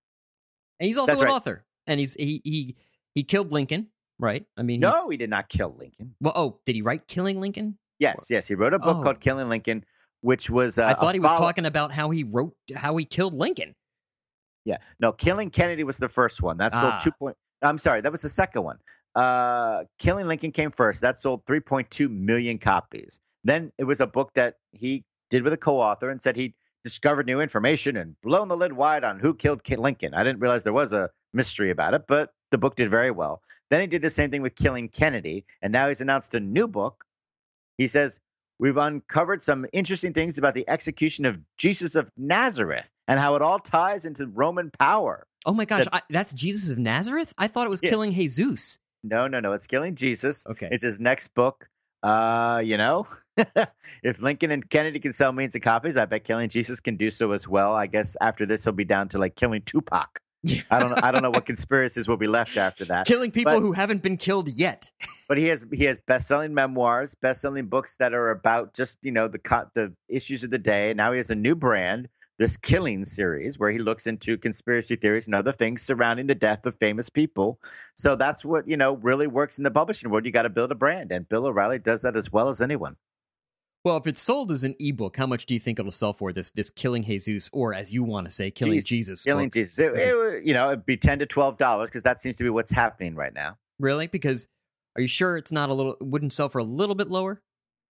And he's also That's an right. author. And he's he he he killed Lincoln, right? I mean, he's- No, he did not kill Lincoln. Well, oh, did he write Killing Lincoln? Yes, yes, he wrote a book Oh. called Killing Lincoln, which was. Uh, I thought a he was follow- talking about how he wrote, how he killed Lincoln. Yeah, no, Killing Kennedy was the first one. That sold Ah. two point. I'm sorry, that was the second one. Uh, Killing Lincoln came first. That sold three point two million copies. Then it was a book that he did with a co-author and said he discovered new information and blown the lid wide on who killed Ki- Lincoln. I didn't realize there was a mystery about it, but the book did very well. Then he did the same thing with Killing Kennedy, and now he's announced a new book. He says, we've uncovered some interesting things about the execution of Jesus of Nazareth and how it all ties into Roman power. Oh my gosh, Said- I, that's Jesus of Nazareth? I thought it was Yeah. Killing Jesus. No, no, no. It's Killing Jesus. Okay. It's his next book. Uh, you know, if Lincoln and Kennedy can sell millions of copies, I bet Killing Jesus can do so as well. I guess after this, he'll be down to like Killing Tupac. I don't know. I don't know what conspiracies will be left after that. Killing people But- who haven't been killed yet. But he has he has best-selling memoirs, best-selling books that are about just, you know, the co- the issues of the day. Now he has a new brand, this Killing series, where he looks into conspiracy theories and other things surrounding the death of famous people. So that's what, you know, really works in the publishing world. You got to build a brand, and Bill O'Reilly does that as well as anyone. Well, if it's sold as an ebook, how much do you think it'll sell for, this this Killing Jesus, or as you want to say, Killing Jesus? Killing book? Jesus. It, it would- you know, it'd be ten to twelve dollars because that seems to be what's happening right now. Really? Because are you sure it's not a little, wouldn't sell for a little bit lower?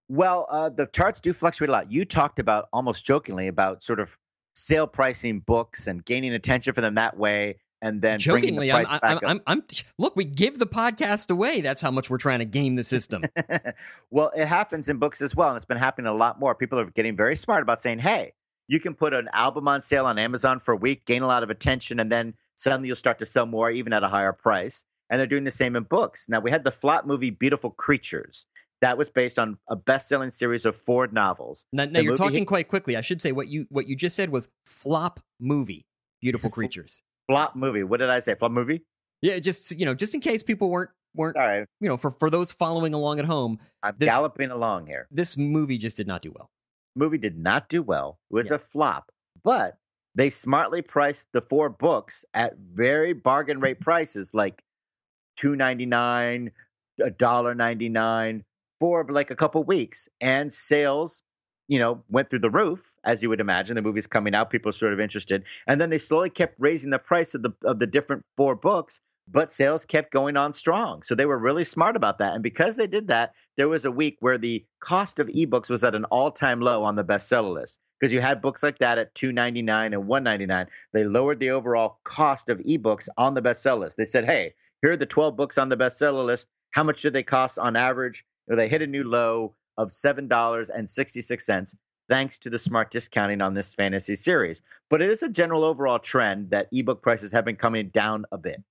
Well, uh, the charts do fluctuate a lot. You talked about almost jokingly about sort of sale pricing books and gaining attention for them that way, and then bringing the Jokingly, I'm, price I'm, back I'm, up. I'm, look, we give the podcast away. That's how much we're trying to game the system. Well, it happens in books as well, and it's been happening a lot more. People are getting very smart about saying, hey, you can put an album on sale on Amazon for a week, gain a lot of attention, and then suddenly you'll start to sell more, even at a higher price. And they're doing the same in books. Now, we had the flop movie Beautiful Creatures. That was based on a best-selling series of Ford novels. Now, now The you're movie talking hit- quite quickly. I should say what you what you just said was flop movie, Beautiful Creatures. Flop movie. What did I say? Flop movie? Yeah, just you know, just in case people weren't weren't All right. you know, for for those following along at home, I'm This- galloping along here. this movie just did not do well. Movie did not do well. It was Yeah. a flop, but they smartly priced the four books at very bargain rate prices, like two ninety nine, a dollar ninety nine for like a couple weeks, and sales, you know, went through the roof, as you would imagine. The movie's coming out, people are sort of interested, and then they slowly kept raising the price of the of the different four books. But sales kept going on strong. So they were really smart about that. And because they did that, there was a week where the cost of ebooks was at an all-time low on the bestseller list. Because you had books like that at two ninety-nine and one ninety-nine. They lowered the overall cost of ebooks on the bestseller list. They said, hey, here are the twelve books on the bestseller list. How much do they cost on average? They hit a new low of seven dollars and sixty-six cents. Thanks to the smart discounting on this fantasy series. But it is a general overall trend that ebook prices have been coming down a bit.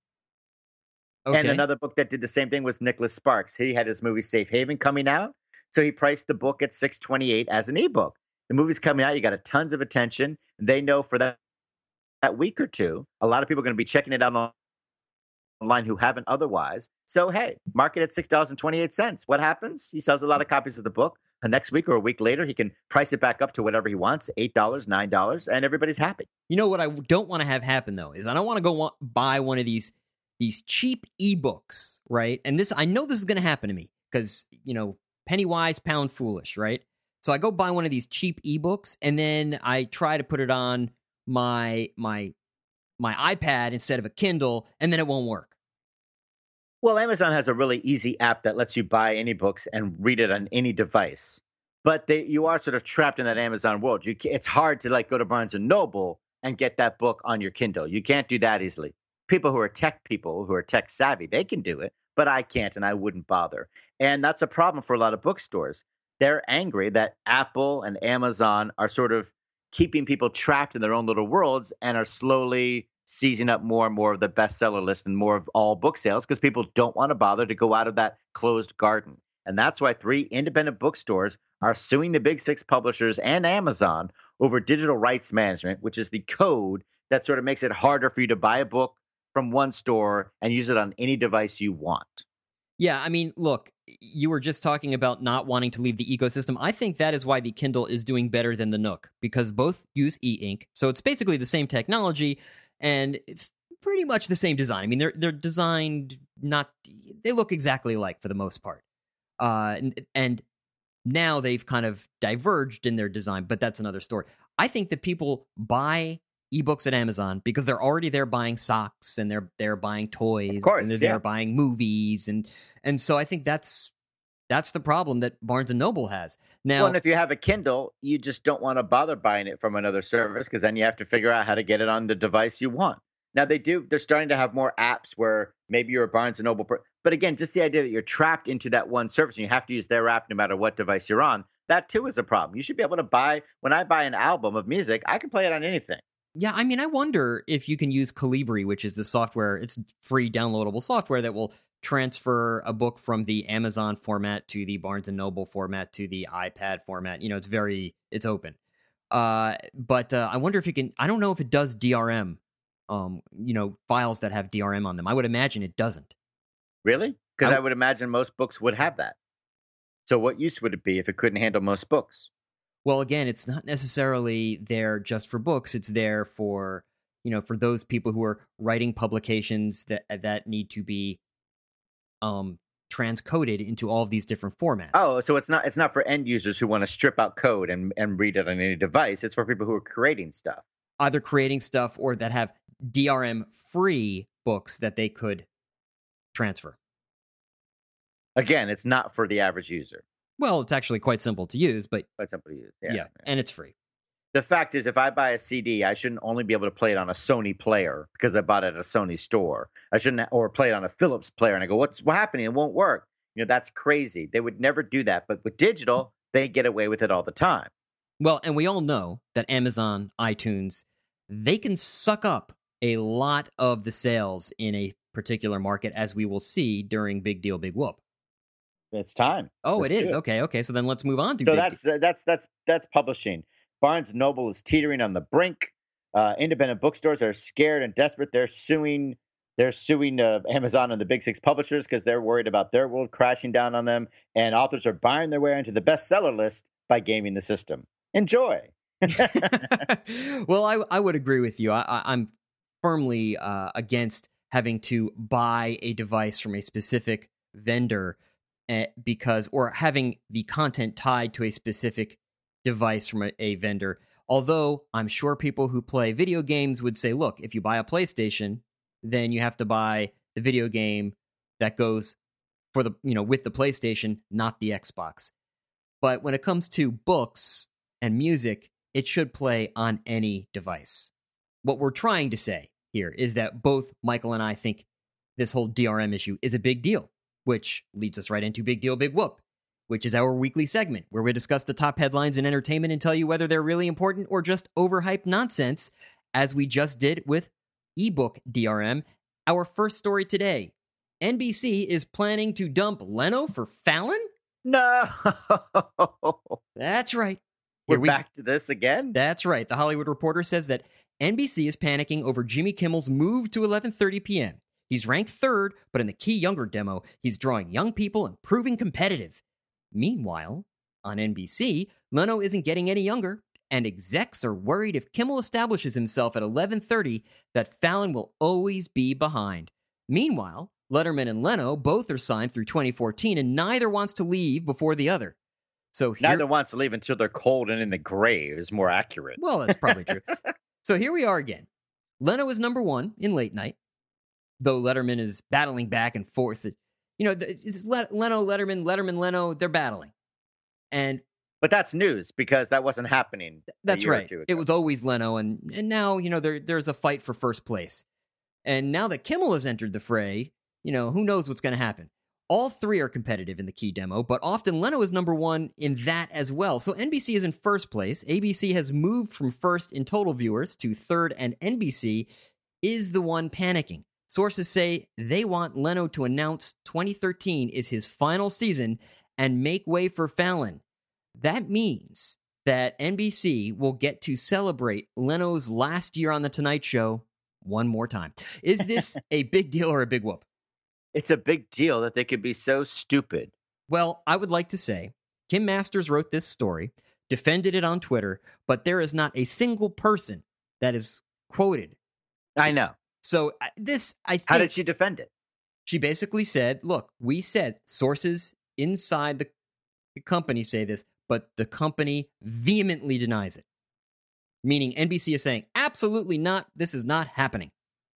Okay. And another book that did the same thing was Nicholas Sparks. He had his movie Safe Haven coming out, so he priced the book at six twenty-eight as an ebook. The movie's coming out, you got a tons of attention. They know for that, that week or two, a lot of people are going to be checking it out online who haven't otherwise. So hey, market at six dollars and twenty-eight cents. What happens? He sells a lot of copies of the book. The next week or a week later, he can price it back up to whatever he wants, eight dollars, nine dollars, and everybody's happy. You know what I don't want to have happen though is I don't want to go wa- buy one of these these cheap ebooks, right? And this I know this is going to happen to me because you know penny wise, pound foolish, right? So I go buy one of these cheap ebooks and then I try to put it on my my my iPad instead of a Kindle, and then it won't work. Well, Amazon has a really easy app that lets you buy any books and read it on any device. But they, you are sort of trapped in that Amazon world. You, ca- it's hard to like go to Barnes and Noble and get that book on your Kindle. You can't do that easily. People who are tech people, who are tech savvy, they can do it, but I can't and I wouldn't bother. And that's a problem for a lot of bookstores. They're angry that Apple and Amazon are sort of keeping people trapped in their own little worlds and are slowly seizing up more and more of the bestseller list and more of all book sales because people don't want to bother to go out of that closed garden. And that's why three independent bookstores are suing the big six publishers and Amazon over digital rights management, which is the code that sort of makes it harder for you to buy a book from one store and use it on any device you want. Yeah, I mean, look, you were just talking about not wanting to leave the ecosystem. I think that is why the Kindle is doing better than the Nook, because both use e-ink. So it's basically the same technology and it's pretty much the same design. I mean, they're they're designed not they look exactly alike for the most part. Uh, and, and now they've kind of diverged in their design, but that's another story. I think that people buy ebooks at Amazon because they're already there buying socks and they're they're buying toys Of course, and they're yeah. there buying movies and and so I think that's that's the problem that Barnes and Noble has. Now, Well, and if you have a Kindle, you just don't want to bother buying it from another service because then you have to figure out how to get it on the device you want. Now they do; they're starting to have more apps where maybe you're a Barnes and Noble, per- but again, just the idea that you're trapped into that one service and you have to use their app no matter what device you're on. That too is a problem. You should be able to buy. When I buy an album of music, I can play it on anything. yeah, I mean, I wonder if you can use Calibri, which is the software. It's free downloadable software that will transfer a book from the Amazon format to the Barnes and Noble format to the iPad format. You know, it's very, it's open. Uh, but uh, I wonder if you can, I don't know if it does D R M, um, you know, files that have D R M on them. I would imagine it doesn't. Really? Because I- I would imagine most books would have that. So what use would it be if it couldn't handle most books? Well, again, it's not necessarily there just for books. It's there for, you know, for those people who are writing publications that that need to be um, transcoded into all of these different formats. Oh, so it's not it's not for end users who want to strip out code and, and read it on any device. It's for people who are creating stuff. Either creating stuff or that have D R M-free books that they could transfer. Again, it's not for the average user. Well, it's actually quite simple to use, but Quite simple to use. Yeah. yeah, and it's free. The fact is, if I buy a C D, I shouldn't only be able to play it on a Sony player because I bought it at a Sony store. I shouldn't, or play it on a Philips player. And I go, what's what happening? It won't work. You know, that's crazy. They would never do that. But with digital, they get away with it all the time. Well, and we all know that Amazon, iTunes, they can suck up a lot of the sales in a particular market, as we will see during Big Deal, Big Whoop. It's time. Oh, Let's it do is. Okay, okay. So then let's move on to So Big that's that's that's that's publishing. Barnes and Noble is teetering on the brink. Uh, independent bookstores are scared and desperate. They're suing. They're suing uh, Amazon and the big six publishers because they're worried about their world crashing down on them. And authors are buying their way into the bestseller list by gaming the system. Enjoy. Well, I I would agree with you. I, I, I'm firmly uh, against having to buy a device from a specific vendor uh, because, or having the content tied to a specific device from a, a vendor. Although I'm sure people who play video games would say, look, if you buy a PlayStation, then you have to buy the video game that goes for the, you know, with the PlayStation, not the Xbox. But when it comes to books and music, it should play on any device. What we're trying to say here is that both Michael and I think this whole D R M issue is a big deal, which leads us right into Big Deal, Big Whoop, which is our weekly segment where we discuss the top headlines in entertainment and tell you whether they're really important or just overhyped nonsense, as we just did with ebook D R M. Our first story today, N B C is planning to dump Leno for Fallon? No. That's right. We're Here we back to this again? That's right. The Hollywood Reporter says that N B C is panicking over Jimmy Kimmel's move to eleven thirty p.m. He's ranked third, but in the key younger demo, he's drawing young people and proving competitive. Meanwhile, on N B C, Leno isn't getting any younger, and execs are worried if Kimmel establishes himself at eleven thirty that Fallon will always be behind. Meanwhile, Letterman and Leno both are signed through twenty fourteen, and neither wants to leave before the other. So here, Neither wants to leave until they're cold and in the grave is more accurate. well, that's probably true. So here we are again. Leno is number one in late night, though Letterman is battling back and forth. You know, it's Leno, Letterman, Letterman, Leno, they're battling. And But that's news because that wasn't happening. a that's year or right. two ago. It was always Leno, and, and now, you know, there there's a fight for first place. And now that Kimmel has entered the fray, you know, who knows what's going to happen. All three are competitive in the key demo, but often Leno is number one in that as well. So N B C is in first place. A B C has moved from first in total viewers to third, and N B C is the one panicking. Sources say they want Leno to announce twenty thirteen is his final season and make way for Fallon. That means that N B C will get to celebrate Leno's last year on The Tonight Show one more time. Is this a big deal or a big whoop? It's a big deal that they could be so stupid. Well, I would like to say Kim Masters wrote this story, defended it on Twitter, but there is not a single person that is quoted. I know. So uh, this, I think, How did she defend it? she basically said, look, we said sources inside the, the company say this, but the company vehemently denies it. Meaning N B C is saying, absolutely not, this is not happening.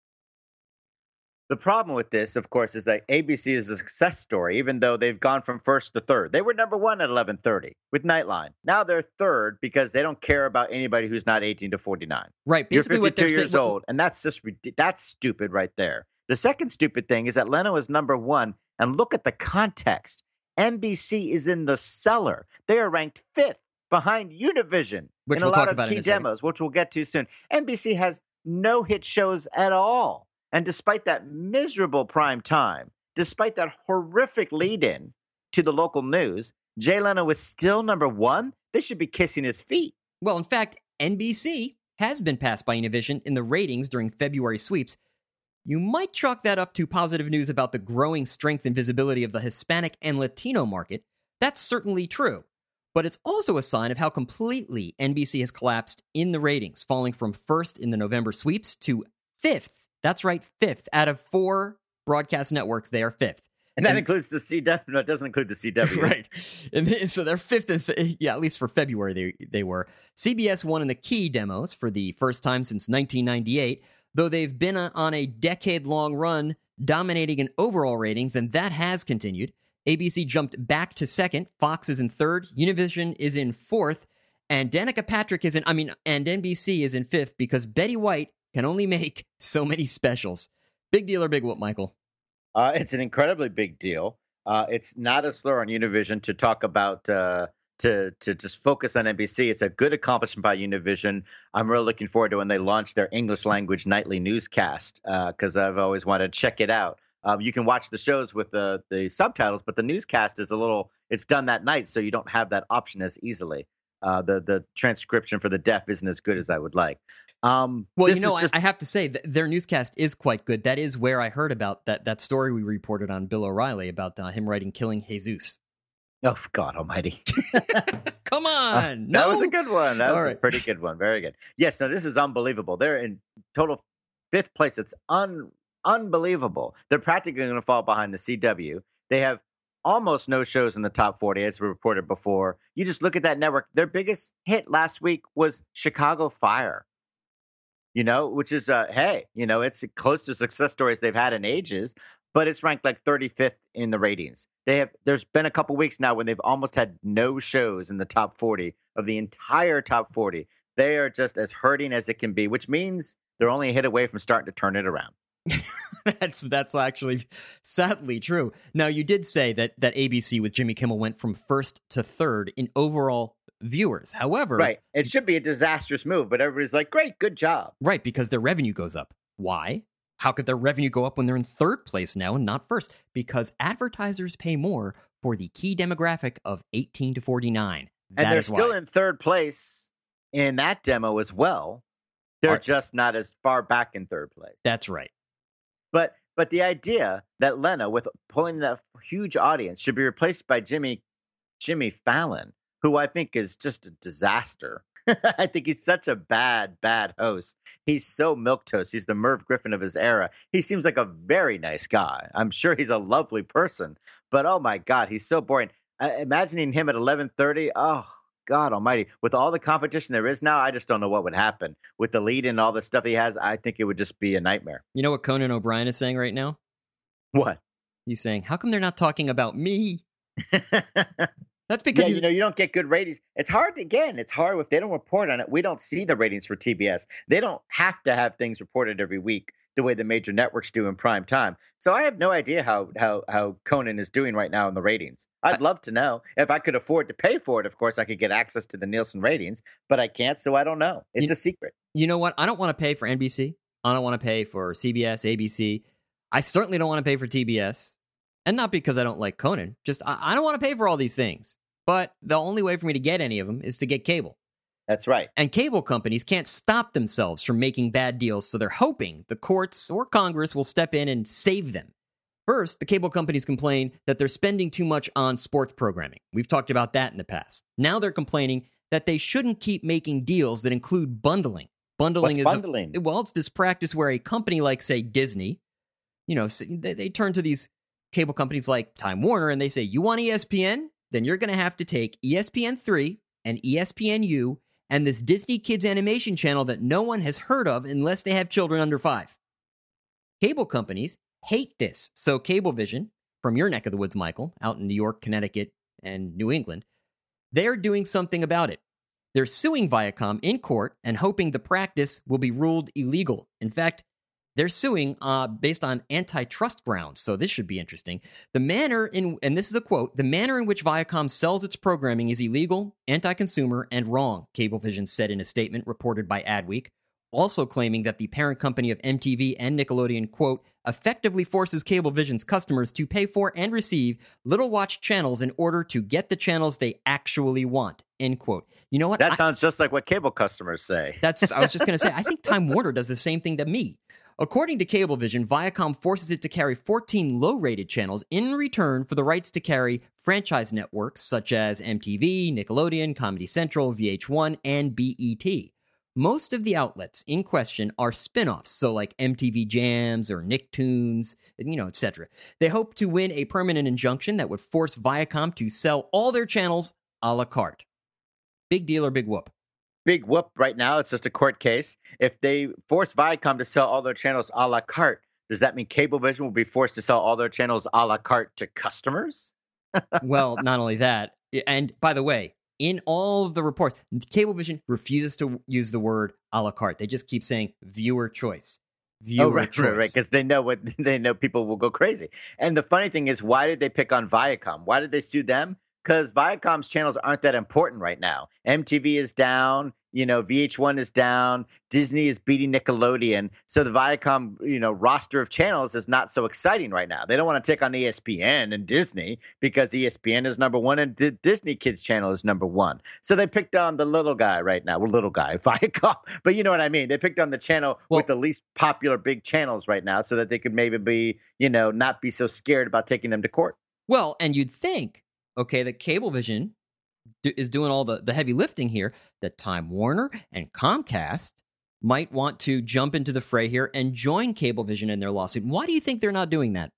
The problem with this, of course, is that A B C is a success story, even though they've gone from first to third. They were number one at eleven thirty with Nightline. Now they're third because they don't care about anybody who's not eighteen to forty-nine. Right. Basically, You're what they're fifty-two years saying, old, and that's just that's stupid right there. The second stupid thing is that Leno is number one, and look at the context. N B C is in the cellar. They are ranked fifth behind Univision Which in we'll a lot talk of about in key a second. demos, which we'll get to soon. N B C has no hit shows at all. And despite that miserable prime time, despite that horrific lead-in to the local news, Jay Leno is still number one. They should be kissing his feet. Well, in fact, N B C has been passed by Univision in the ratings during February sweeps. You might chalk that up to positive news about the growing strength and visibility of the Hispanic and Latino market. That's certainly true. But it's also a sign of how completely N B C has collapsed in the ratings, falling from first in the November sweeps to fifth. That's right, fifth. Out of four broadcast networks, they are fifth. And that And- includes the C W. No, it doesn't include the C W. Right. And then- so they're fifth and th- yeah, at least for February they they were. C B S won in the key demos for the first time since nineteen ninety-eight, though they've been a, on a decade-long run dominating in overall ratings, and that has continued. A B C jumped back to second. Fox is in third. Univision is in fourth. And Danica Patrick is in, I mean, and N B C is in fifth because Betty White can only make so many specials. Big deal or big whoop, Michael? Uh, it's an incredibly big deal. Uh, it's not a slur on Univision to talk about, uh, to to just focus on N B C. It's a good accomplishment by Univision. I'm really looking forward to when they launch their English language nightly newscast because uh, I've always wanted to check it out. Um, you can watch the shows with the, the subtitles, but the newscast is a little, it's done that night, so you don't have that option as easily. Uh, the the transcription for the deaf isn't as good as I would like. Um, well, you know, just... I, I have to say that their newscast is quite good. That is where I heard about that that story we reported on Bill O'Reilly about uh, him writing "Killing Jesus." Oh, God Almighty! Come on, uh, no? That was a good one. That All was right. a pretty good one. Very good. Yes, no, this is unbelievable. They're in total fifth place. It's un unbelievable. They're practically going to fall behind the C W. They have almost no shows in the top forty, as we reported before. You just look at that network. Their biggest hit last week was Chicago Fire, you know, which is, uh, hey, you know, it's close to success stories they've had in ages, but it's ranked like thirty-fifth in the ratings. They have, there's been a couple weeks now when they've almost had no shows in the top forty of the entire top forty. They are just as hurting as it can be, which means they're only a hit away from starting to turn it around. that's that's actually sadly true. Now, you did say that that A B C with Jimmy Kimmel went from first to third in overall viewers. However, right, it should be a disastrous move, but everybody's like, "Great, good job." Right, because their revenue goes up. Why? How could their revenue go up when they're in third place now and not first? Because advertisers pay more for the key demographic of eighteen to forty-nine. And That they're is still why. in third place in that demo as well. They're Are- just not as far back in third place. That's right. But but the idea that Lena, with pulling that huge audience, should be replaced by Jimmy Jimmy Fallon, who I think is just a disaster. I think he's such a bad, bad host. He's so milquetoast. He's the Merv Griffin of his era. He seems like a very nice guy. I'm sure he's a lovely person. But oh my God, he's so boring. Uh, imagining him at eleven thirty, oh God Almighty! With all the competition there is now, I just don't know what would happen with the lead and all the stuff he has. I think it would just be a nightmare. You know what Conan O'Brien is saying right now? What? He's saying, how come they're not talking about me? That's because yeah, he's, you know, you don't get good ratings. It's hard, again, it's hard if they don't report on it. We don't see the ratings for T B S. They don't have to have things reported every week the way the major networks do in prime time. So I have no idea how how how Conan is doing right now in the ratings. I'd love to know. If I could afford to pay for it, of course, I could get access to the Nielsen ratings, but I can't, so I don't know. It's You- a secret. you know what? I don't want to pay for N B C. I don't want to pay for C B S, A B C. I certainly don't want to pay for T B S. And not because I don't like Conan. Just, I, I don't want to pay for all these things. But the only way for me to get any of them is to get cable. That's right. And cable companies can't stop themselves from making bad deals, so they're hoping the courts or Congress will step in and save them. First, the cable companies complain that they're spending too much on sports programming. We've talked about that in the past. Now they're complaining that they shouldn't keep making deals that include bundling. Bundling What's is bundling? A, well, it's this practice where a company like, say, Disney, you know, they, they turn to these cable companies like Time Warner and they say, you want E S P N? Then you're going to have to take E S P N three and E S P N U and this Disney Kids animation channel that no one has heard of unless they have children under five. Cable companies hate this. So Cablevision, from your neck of the woods, Michael, out in New York, Connecticut, and New England, they're doing something about it. They're suing Viacom in court and hoping the practice will be ruled illegal. In fact, they're suing uh, based on antitrust grounds, so this should be interesting. The manner in, and this is a quote, the manner in which Viacom sells its programming is illegal, anti-consumer, and wrong, Cablevision said in a statement reported by Adweek, also claiming that the parent company of M T V and Nickelodeon, quote, effectively forces Cablevision's customers to pay for and receive little-watched channels in order to get the channels they actually want, end quote. You know what? That I, sounds just like what cable customers say. that's, I was just going to say, I think Time Warner does the same thing to me. According to Cablevision, Viacom forces it to carry fourteen low-rated channels in return for the rights to carry franchise networks such as M T V, Nickelodeon, Comedy Central, V H one, and B E T. Most of the outlets in question are spin-offs, so like M T V Jams or Nicktoons, you know, et cetera. They hope to win a permanent injunction that would force Viacom to sell all their channels a la carte. Big deal or big whoop? Big whoop right now. It's just a court case. If they force Viacom to sell all their channels a la carte, does that mean Cablevision will be forced to sell all their channels a la carte to customers? Well, not only that, and by the way, in all of the reports, Cablevision refuses to use the word a la carte. They just keep saying viewer choice. Viewer oh, right, choice. right, right. Because they know what they know people will go crazy. And the funny thing is, why did they pick on Viacom? Why did they sue them? Because Viacom's channels aren't that important right now. M T V is down. You know, V H one is down. Disney is beating Nickelodeon. So the Viacom, you know, roster of channels is not so exciting right now. They don't want to take on E S P N and Disney because E S P N is number one and the Disney Kids channel is number one. So they picked on the little guy right now. Well, little guy, Viacom. But you know what I mean? They picked on the channel Well, with the least popular big channels right now so that they could maybe be, you know, not be so scared about taking them to court. Well, and you'd think, okay, that Cablevision do, is doing all the, the heavy lifting here, that Time Warner and Comcast might want to jump into the fray here and join Cablevision in their lawsuit. Why do you think they're not doing that?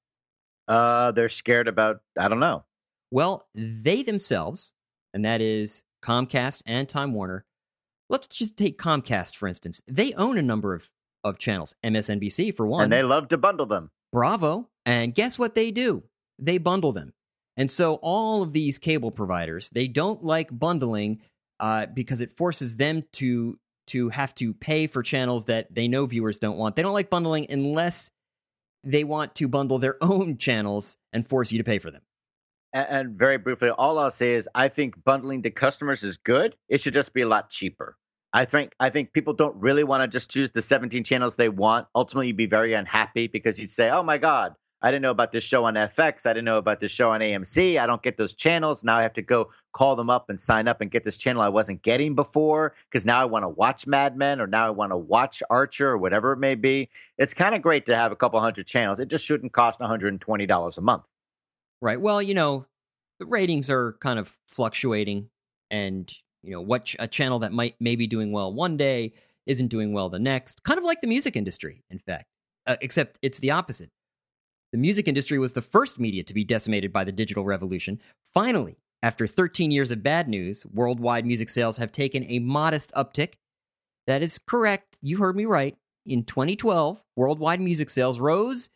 Uh, they're scared about, I don't know. Well, they themselves, and that is Comcast and Time Warner. Let's just take Comcast, for instance. They own a number of, of channels, M S N B C for one. And they love to bundle them. Bravo. And guess what they do? They bundle them. And so all of these cable providers, they don't like bundling uh, because it forces them to to have to pay for channels that they know viewers don't want. They don't like bundling unless they want to bundle their own channels and force you to pay for them. And, and very briefly, all I'll say is I think bundling to customers is good. It should just be a lot cheaper. I think I think people don't really want to just choose the seventeen channels they want. Ultimately, you'd be very unhappy because you'd say, oh, my God, I didn't know about this show on F X. I didn't know about this show on A M C. I don't get those channels. Now I have to go call them up and sign up and get this channel I wasn't getting before because now I want to watch Mad Men or now I want to watch Archer or whatever it may be. It's kind of great to have a couple hundred channels. It just shouldn't cost one hundred twenty dollars a month. Right. Well, you know, the ratings are kind of fluctuating and, you know, what ch- a channel that might may be doing well one day isn't doing well the next. Kind of like the music industry, in fact, uh, except it's the opposite. The music industry was the first media to be decimated by the digital revolution. Finally, after thirteen years of bad news, worldwide music sales have taken a modest uptick. That is correct. You heard me right. In twenty twelve, worldwide music sales rose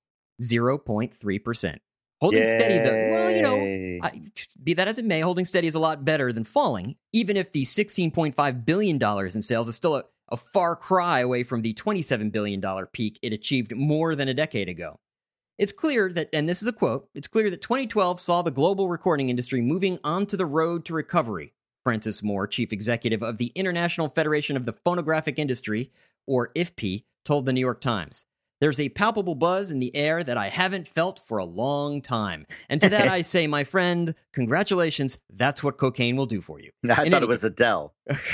zero point three percent. Holding Yay. steady, though, well, you know, I, be that as it may, holding steady is a lot better than falling, even if the sixteen point five billion dollars in sales is still a, a far cry away from the twenty-seven billion dollars peak it achieved more than a decade ago. It's clear that, and this is a quote, it's clear that twenty twelve saw the global recording industry moving onto the road to recovery. Francis Moore, chief executive of the International Federation of the Phonographic Industry, or I F P, told the New York Times. There's a palpable buzz in the air that I haven't felt for a long time. And to that I say, my friend, congratulations, that's what cocaine will do for you. I In thought any it was Adele.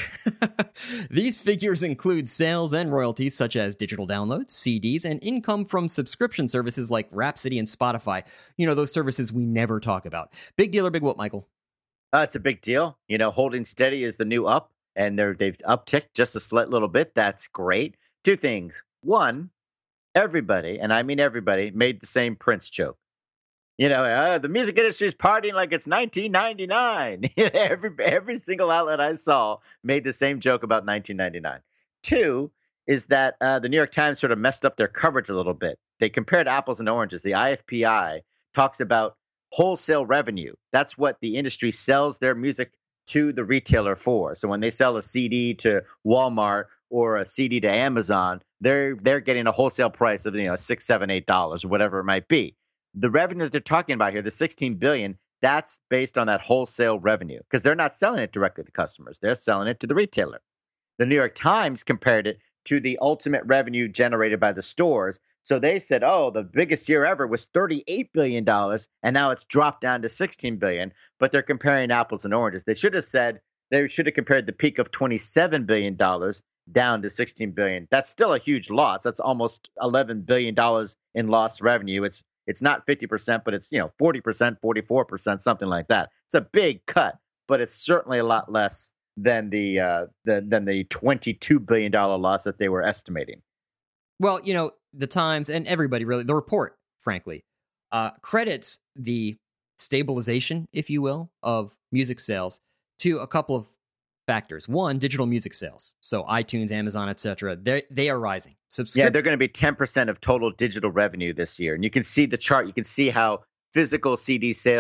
These figures include sales and royalties such as digital downloads, C Ds, and income from subscription services like Rhapsody and Spotify. You know, those services we never talk about. Big deal or big whoop, Michael? Uh, it's a big deal. You know, holding steady is the new up, and they're, they've upticked just a slight little bit. That's great. Two things. One, everybody, and I mean everybody, made the same Prince joke. You know, uh, the music industry is partying like it's nineteen ninety-nine. every every single outlet I saw made the same joke about nineteen ninety-nine. Two is that uh, the New York Times sort of messed up their coverage a little bit. They compared apples and oranges. The I F P I talks about wholesale revenue. That's what the industry sells their music to the retailer for. So when they sell a C D to Walmart or a C D to Amazon, they're they're getting a wholesale price of, you know, six, seven, eight dollars or whatever it might be. The revenue that they're talking about here, the sixteen billion, that's based on that wholesale revenue because they're not selling it directly to customers. They're selling it to the retailer. The New York Times compared it to the ultimate revenue generated by the stores. So they said, oh, the biggest year ever was thirty-eight billion dollars, and now it's dropped down to sixteen billion dollars, but they're comparing apples and oranges. They should have said, they should have compared the peak of twenty-seven billion dollars down to sixteen billion dollars. That's still a huge loss. That's almost eleven billion dollars in lost revenue. It's it's not fifty percent, but it's, you know, forty percent, forty-four percent, something like that. It's a big cut, but it's certainly a lot less than the uh, the than the twenty-two billion dollars loss that they were estimating. Well, you know, the Times and everybody really, the report, frankly, uh, credits the stabilization, if you will, of music sales to a couple of factors. One, digital music sales. So iTunes, Amazon, et cetera, they they are rising. Subscrip- yeah, they're going to be ten percent of total digital revenue this year. And you can see the chart. You can see how physical C D sales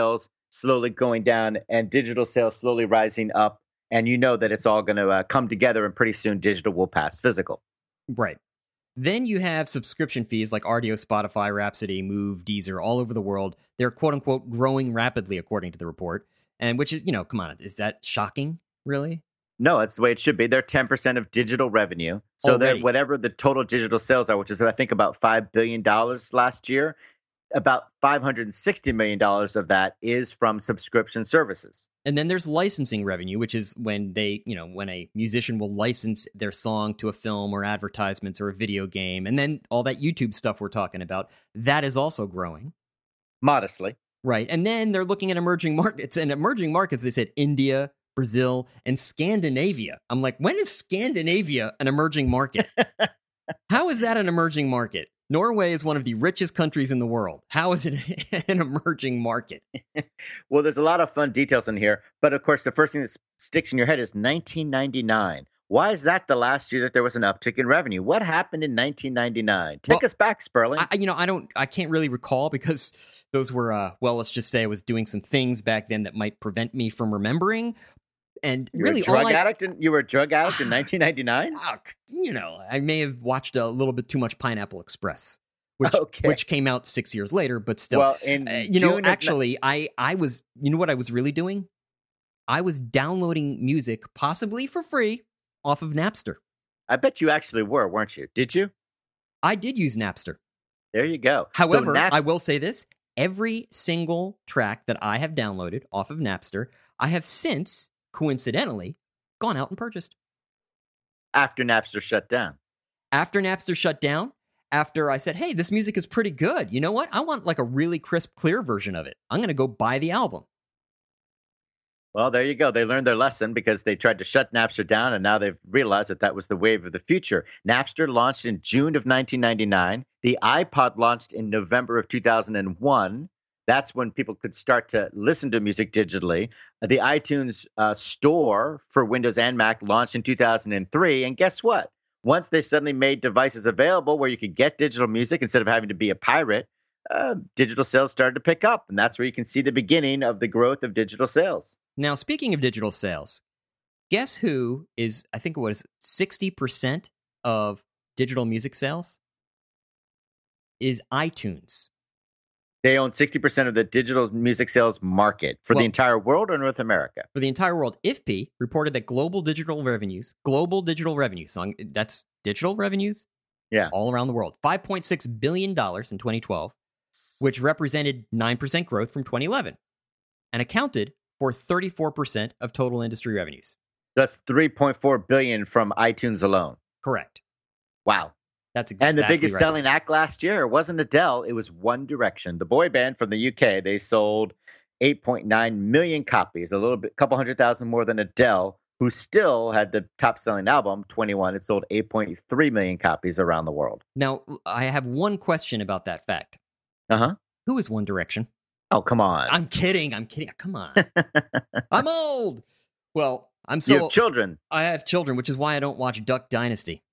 slowly going down and digital sales slowly rising up. And you know that it's all going to uh, come together, and pretty soon digital will pass physical. Right. Then you have subscription fees like R D O, Spotify, Rhapsody, Move, Deezer, all over the world. They're quote unquote growing rapidly, according to the report. And which is, you know, come on, is that shocking, really? No, it's the way it should be. They're ten percent of digital revenue. So that whatever the total digital sales are, which is, I think, about five billion dollars last year, about five hundred sixty million dollars of that is from subscription services. And then there's licensing revenue, which is when they, you know, when a musician will license their song to a film or advertisements or a video game. And then all that YouTube stuff we're talking about, that is also growing. Modestly. Right. And then they're looking at emerging markets. And emerging markets, they said India, Brazil, and Scandinavia. I'm like, when is Scandinavia an emerging market? How is that an emerging market? Norway is one of the richest countries in the world. How is it an emerging market? Well, there's a lot of fun details in here. But of course, the first thing that sticks in your head is nineteen ninety-nine. Why is that the last year that there was an uptick in revenue? What happened in nineteen ninety-nine? Take well, us back, Sperling. I, you know, I don't, I can't really recall because those were, uh, well, let's just say I was doing some things back then that might prevent me from remembering. And you really, were a drug all I, addict. In, you were a drug addict in nineteen ninety-nine. Uh, you know, I may have watched a little bit too much Pineapple Express, which okay. which came out six years later. But still, well, in uh, you June know, actually, I I was, you know, what I was really doing? I was downloading music, possibly for free, off of Napster. I bet you actually were, weren't you? Did you? I did use Napster. There you go. However, so Napster- I will say this: every single track that I have downloaded off of Napster, I have since, coincidentally, gone out and purchased. After Napster shut down. After Napster shut down, after I said, hey, this music is pretty good. You know what? I want like a really crisp, clear version of it. I'm going to go buy the album. Well, there you go. They learned their lesson because they tried to shut Napster down, and now they've realized that that was the wave of the future. Napster launched in June of nineteen ninety-nine. The iPod launched in November of two thousand one. That's when people could start to listen to music digitally. The iTunes uh, store for Windows and Mac launched in two thousand three. And guess what? Once they suddenly made devices available where you could get digital music instead of having to be a pirate, uh, digital sales started to pick up. And that's where you can see the beginning of the growth of digital sales. Now, speaking of digital sales, guess who is, I think it was sixty percent of digital music sales? Is iTunes. They own sixty percent of the digital music sales market for well, the entire world or North America? For the entire world. I F P reported that global digital revenues, global digital revenues, so that's digital revenues? Yeah. All around the world. five point six billion dollars in twenty twelve, which represented nine percent growth from twenty eleven and accounted for thirty-four percent of total industry revenues. That's three point four billion dollars from iTunes alone. Correct. Wow. That's exactly And the biggest right. selling act last year wasn't Adele, it was One Direction. The boy band from the U K, they sold eight point nine million copies, a little bit, couple hundred thousand more than Adele, who still had the top selling album, twenty-one. It sold eight point three million copies around the world. Now, I have one question about that fact. Uh-huh. Who is One Direction? Oh, come on. I'm kidding. I'm kidding. Come on. I'm old. Well, I'm so... You have children. I have children, which is why I don't watch Duck Dynasty.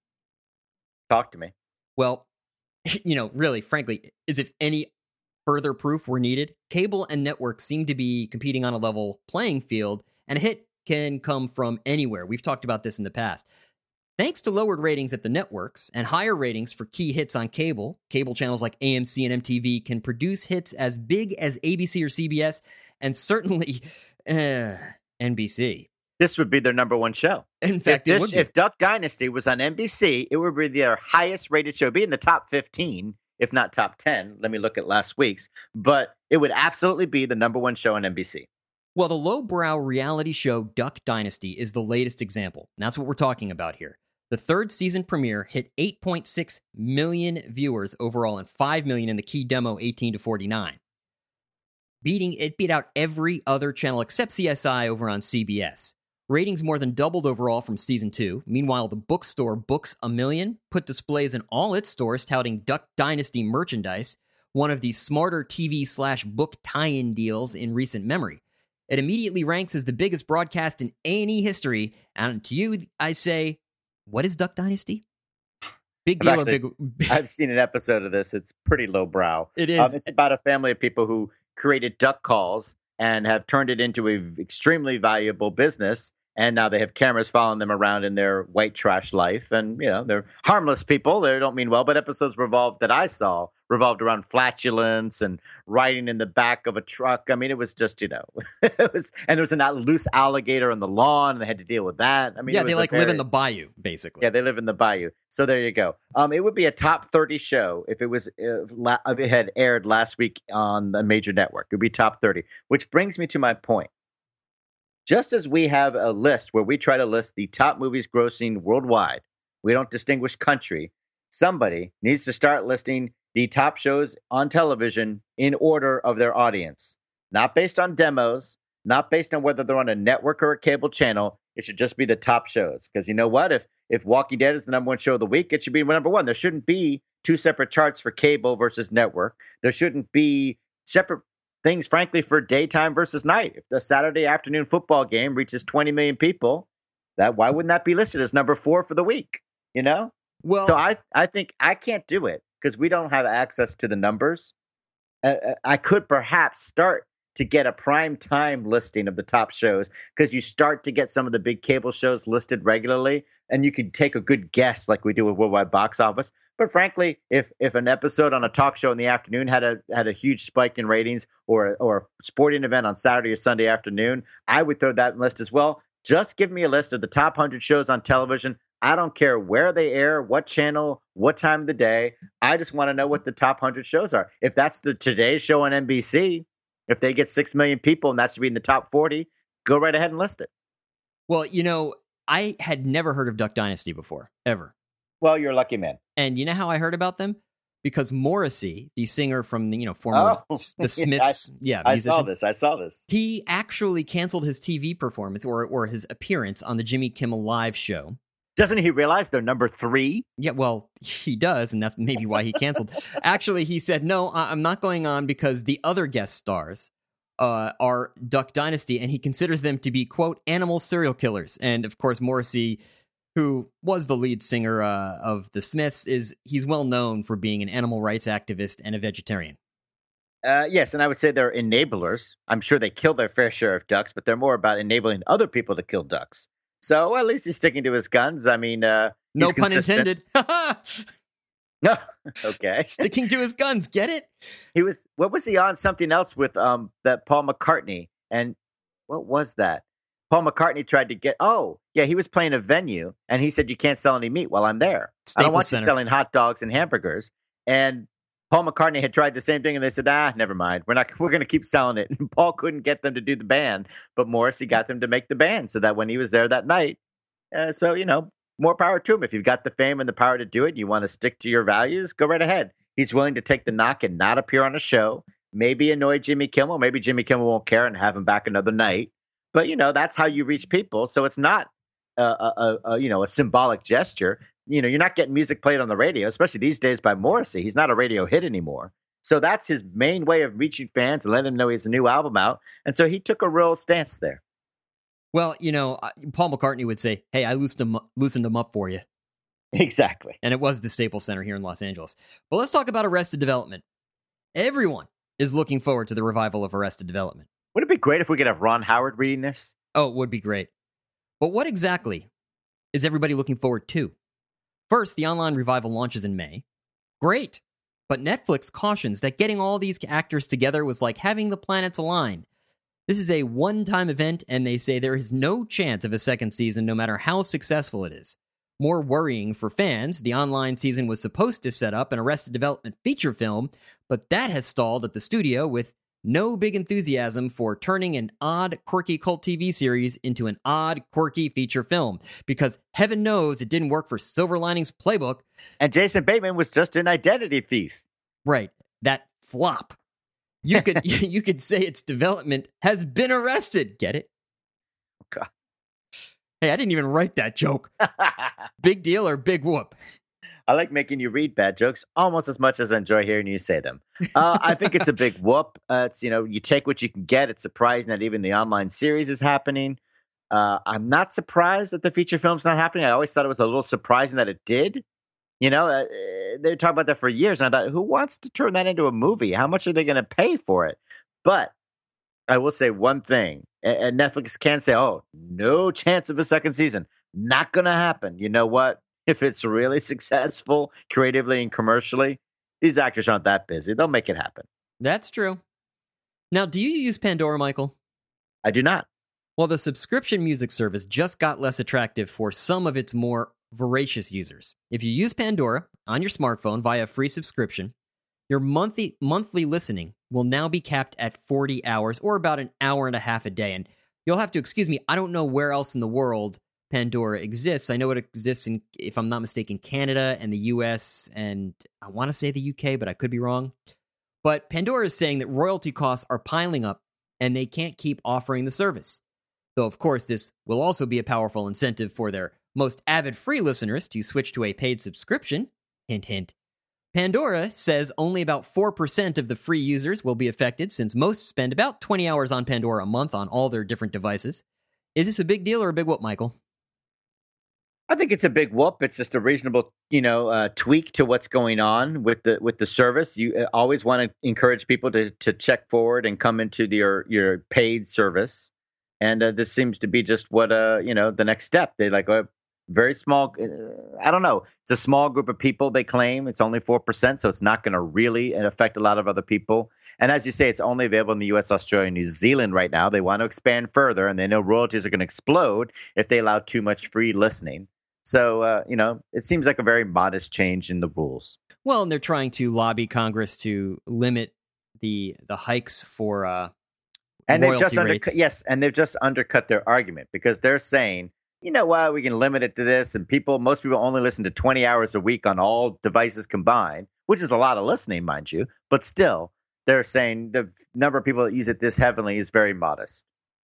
Talk to me. Well, you know, really, frankly, as if any further proof were needed, cable and networks seem to be competing on a level playing field, and a hit can come from anywhere. We've talked about this in the past. Thanks to lowered ratings at the networks and higher ratings for key hits on cable, cable channels like A M C and M T V can produce hits as big as A B C or C B S, and certainly uh, N B C. This would be their number one show. In fact, if, it this, would be. If Duck Dynasty was on N B C, it would be their highest rated show, be in the top fifteen, if not top ten. Let me look at last week's. But it would absolutely be the number one show on N B C. Well, the lowbrow reality show Duck Dynasty is the latest example. And that's what we're talking about here. The third season premiere hit eight point six million viewers overall and five million in the key demo eighteen to forty-nine. Beating, it beat out every other channel except C S I over on C B S. Ratings more than doubled overall from season two. Meanwhile, the bookstore Books A Million put displays in all its stores touting Duck Dynasty merchandise, one of the smarter T V slash book tie-in deals in recent memory. It immediately ranks as the biggest broadcast in A and E history, and to you, I say, what is Duck Dynasty? Big deal actually, or big... I've seen an episode of this. It's pretty lowbrow. It is. Um, it's about a family of people who created duck calls and have turned it into a v- extremely valuable business. And now they have cameras following them around in their white trash life. And, you know, they're harmless people. They don't mean well. But episodes revolved that I saw revolved around flatulence and riding in the back of a truck. I mean, it was just, you know, it was, and there was a not loose alligator on the lawn, and they had to deal with that. I mean, Yeah, it was they a like very- live in the bayou, basically. Yeah, they live in the bayou. So there you go. Um, it would be a top thirty show if it was if la- if it had aired last week on a major network. It would be top thirty, which brings me to my point. Just as we have a list where we try to list the top movies grossing worldwide, we don't distinguish country. Somebody needs to start listing the top shows on television in order of their audience, not based on demos, not based on whether they're on a network or a cable channel. It should just be the top shows. Because you know what? If if Walking Dead is the number one show of the week, it should be number one. There shouldn't be two separate charts for cable versus network. There shouldn't be separate things, frankly, for daytime versus night. If the Saturday afternoon football game reaches twenty million people, that why wouldn't that be listed as number four for the week? You know? Well, So I I think I can't do it because we don't have access to the numbers. Uh, uh, I could perhaps start to get a prime time listing of the top shows because you start to get some of the big cable shows listed regularly, and you could take a good guess like we do with Worldwide Box Office. But frankly, if if an episode on a talk show in the afternoon had a had a huge spike in ratings, or or a sporting event on Saturday or Sunday afternoon, I would throw that list as well. Just give me a list of the top one hundred shows on television. I don't care where they air, what channel, what time of the day. I just want to know what the top one hundred shows are. If that's the Today Show on N B C, if they get six million people and that should be in the top forty, go right ahead and list it. well, you know, I had never heard of Duck Dynasty before, ever. Well, you're a lucky man. And you know how I heard about them? Because Morrissey, the singer from the, you know, former Oh, s- the Smiths, yeah, I musician, saw this. I saw this. he actually canceled his T V performance or or his appearance on the Jimmy Kimmel Live show. Doesn't he realize they're number three? Yeah, well, he does, and that's maybe why he canceled. Actually, he said, no, I- I'm not going on because the other guest stars uh, are Duck Dynasty, and he considers them to be, quote, animal serial killers. And, of course, Morrissey, who was the lead singer uh, of the Smiths, is he's well known for being an animal rights activist and a vegetarian. Uh, yes, and I would say they're enablers. I'm sure they kill their fair share of ducks, but they're more about enabling other people to kill ducks. So at least he's sticking to his guns. I mean, uh, No he's pun consistent. intended. No, okay. Sticking to his guns, get it? He was. What was he on? Something else with um that Paul McCartney, and what was that? Paul McCartney tried to get. Oh, yeah, he was playing a venue, and he said you can't sell any meat while I'm there. I Staples don't want Center. you selling hot dogs and hamburgers. And Paul McCartney had tried the same thing, and they said, ah, never mind. We're not. We're going to keep selling it. And Paul couldn't get them to do the band, but Morrissey got them to make the band, so that when he was there that night, uh, so you know, more power to him. If you've got the fame and the power to do it, and you want to stick to your values, go right ahead. He's willing to take the knock and not appear on a show. Maybe annoy Jimmy Kimmel. Maybe Jimmy Kimmel won't care and have him back another night. But you know, that's how you reach people. So it's not a, a, a, a you know a symbolic gesture. You know, you're not getting music played on the radio, especially these days by Morrissey. He's not a radio hit anymore. So that's his main way of reaching fans and letting them know he has a new album out. And so he took a real stance there. Well, you know, uh, Paul McCartney would say, hey, I loosened them, loosened them up for you. Exactly. And it was the Staples Center here in Los Angeles. But let's talk about Arrested Development. Everyone is looking forward to the revival of Arrested Development. Would it be great if we could have Ron Howard reading this? Oh, it would be great. But what exactly is everybody looking forward to? First, the online revival launches in May. Great. But Netflix cautions that getting all these actors together was like having the planets align. This is a one-time event, and they say there is no chance of a second season no matter how successful it is. More worrying for fans, the online season was supposed to set up an Arrested Development feature film, but that has stalled at the studio with no big enthusiasm for turning an odd, quirky cult T V series into an odd, quirky feature film. Because heaven knows it didn't work for Silver Linings Playbook. And Jason Bateman was just an identity thief. Right, that flop. You could you could say its development has been arrested. Get it? God. Hey, I didn't even write that joke. Big deal or big whoop? I like making you read bad jokes almost as much as I enjoy hearing you say them. Uh, I think it's a big whoop. Uh, it's, you know, you take what you can get. It's surprising that even the online series is happening. Uh, I'm not surprised that the feature film's not happening. I always thought it was a little surprising that it did. You know, uh, they were talking about that for years, and I thought, who wants to turn that into a movie? How much are they going to pay for it? But I will say one thing, and Netflix can say, "Oh, no chance of a second season. Not going to happen." You know what? If it's really successful creatively and commercially, these actors aren't that busy. They'll make it happen. That's true. Now, do you use Pandora, Michael? I do not. Well, the subscription music service just got less attractive for some of its more voracious users. If you use Pandora on your smartphone via free subscription, your monthly monthly listening will now be capped at forty hours, or about an hour and a half a day. And you'll have to excuse me, I don't know where else in the world Pandora exists. I know it exists in, if I'm not mistaken, Canada and the U S, and I want to say the U K, but I could be wrong. But Pandora is saying that royalty costs are piling up and they can't keep offering the service. Though, of course, this will also be a powerful incentive for their most avid free listeners to switch to a paid subscription. Hint, hint. Pandora says only about four percent of the free users will be affected, since most spend about twenty hours on Pandora a month on all their different devices. Is this a big deal or a big whoop, Michael? I think it's a big whoop. It's just a reasonable, you know, uh, tweak to what's going on with the with the service. You always want to encourage people to to check forward and come into the, your your paid service, and uh, this seems to be just what uh you know the next step. They like a very small. Uh, I don't know. It's a small group of people. They claim it's only four percent, so it's not going to really affect a lot of other people. And as you say, it's only available in the U S, Australia, and New Zealand right now. They want to expand further, and they know royalties are going to explode if they allow too much free listening. So, uh, you know, it seems like a very modest change in the rules. Well, and they're trying to lobby Congress to limit the the hikes for uh, and they've just rates. undercut, yes, and they've just undercut their argument, because they're saying, you know what, we can limit it to this, and people, most people only listen to twenty hours a week on all devices combined, which is a lot of listening, mind you, but still, they're saying the number of people that use it this heavily is very modest.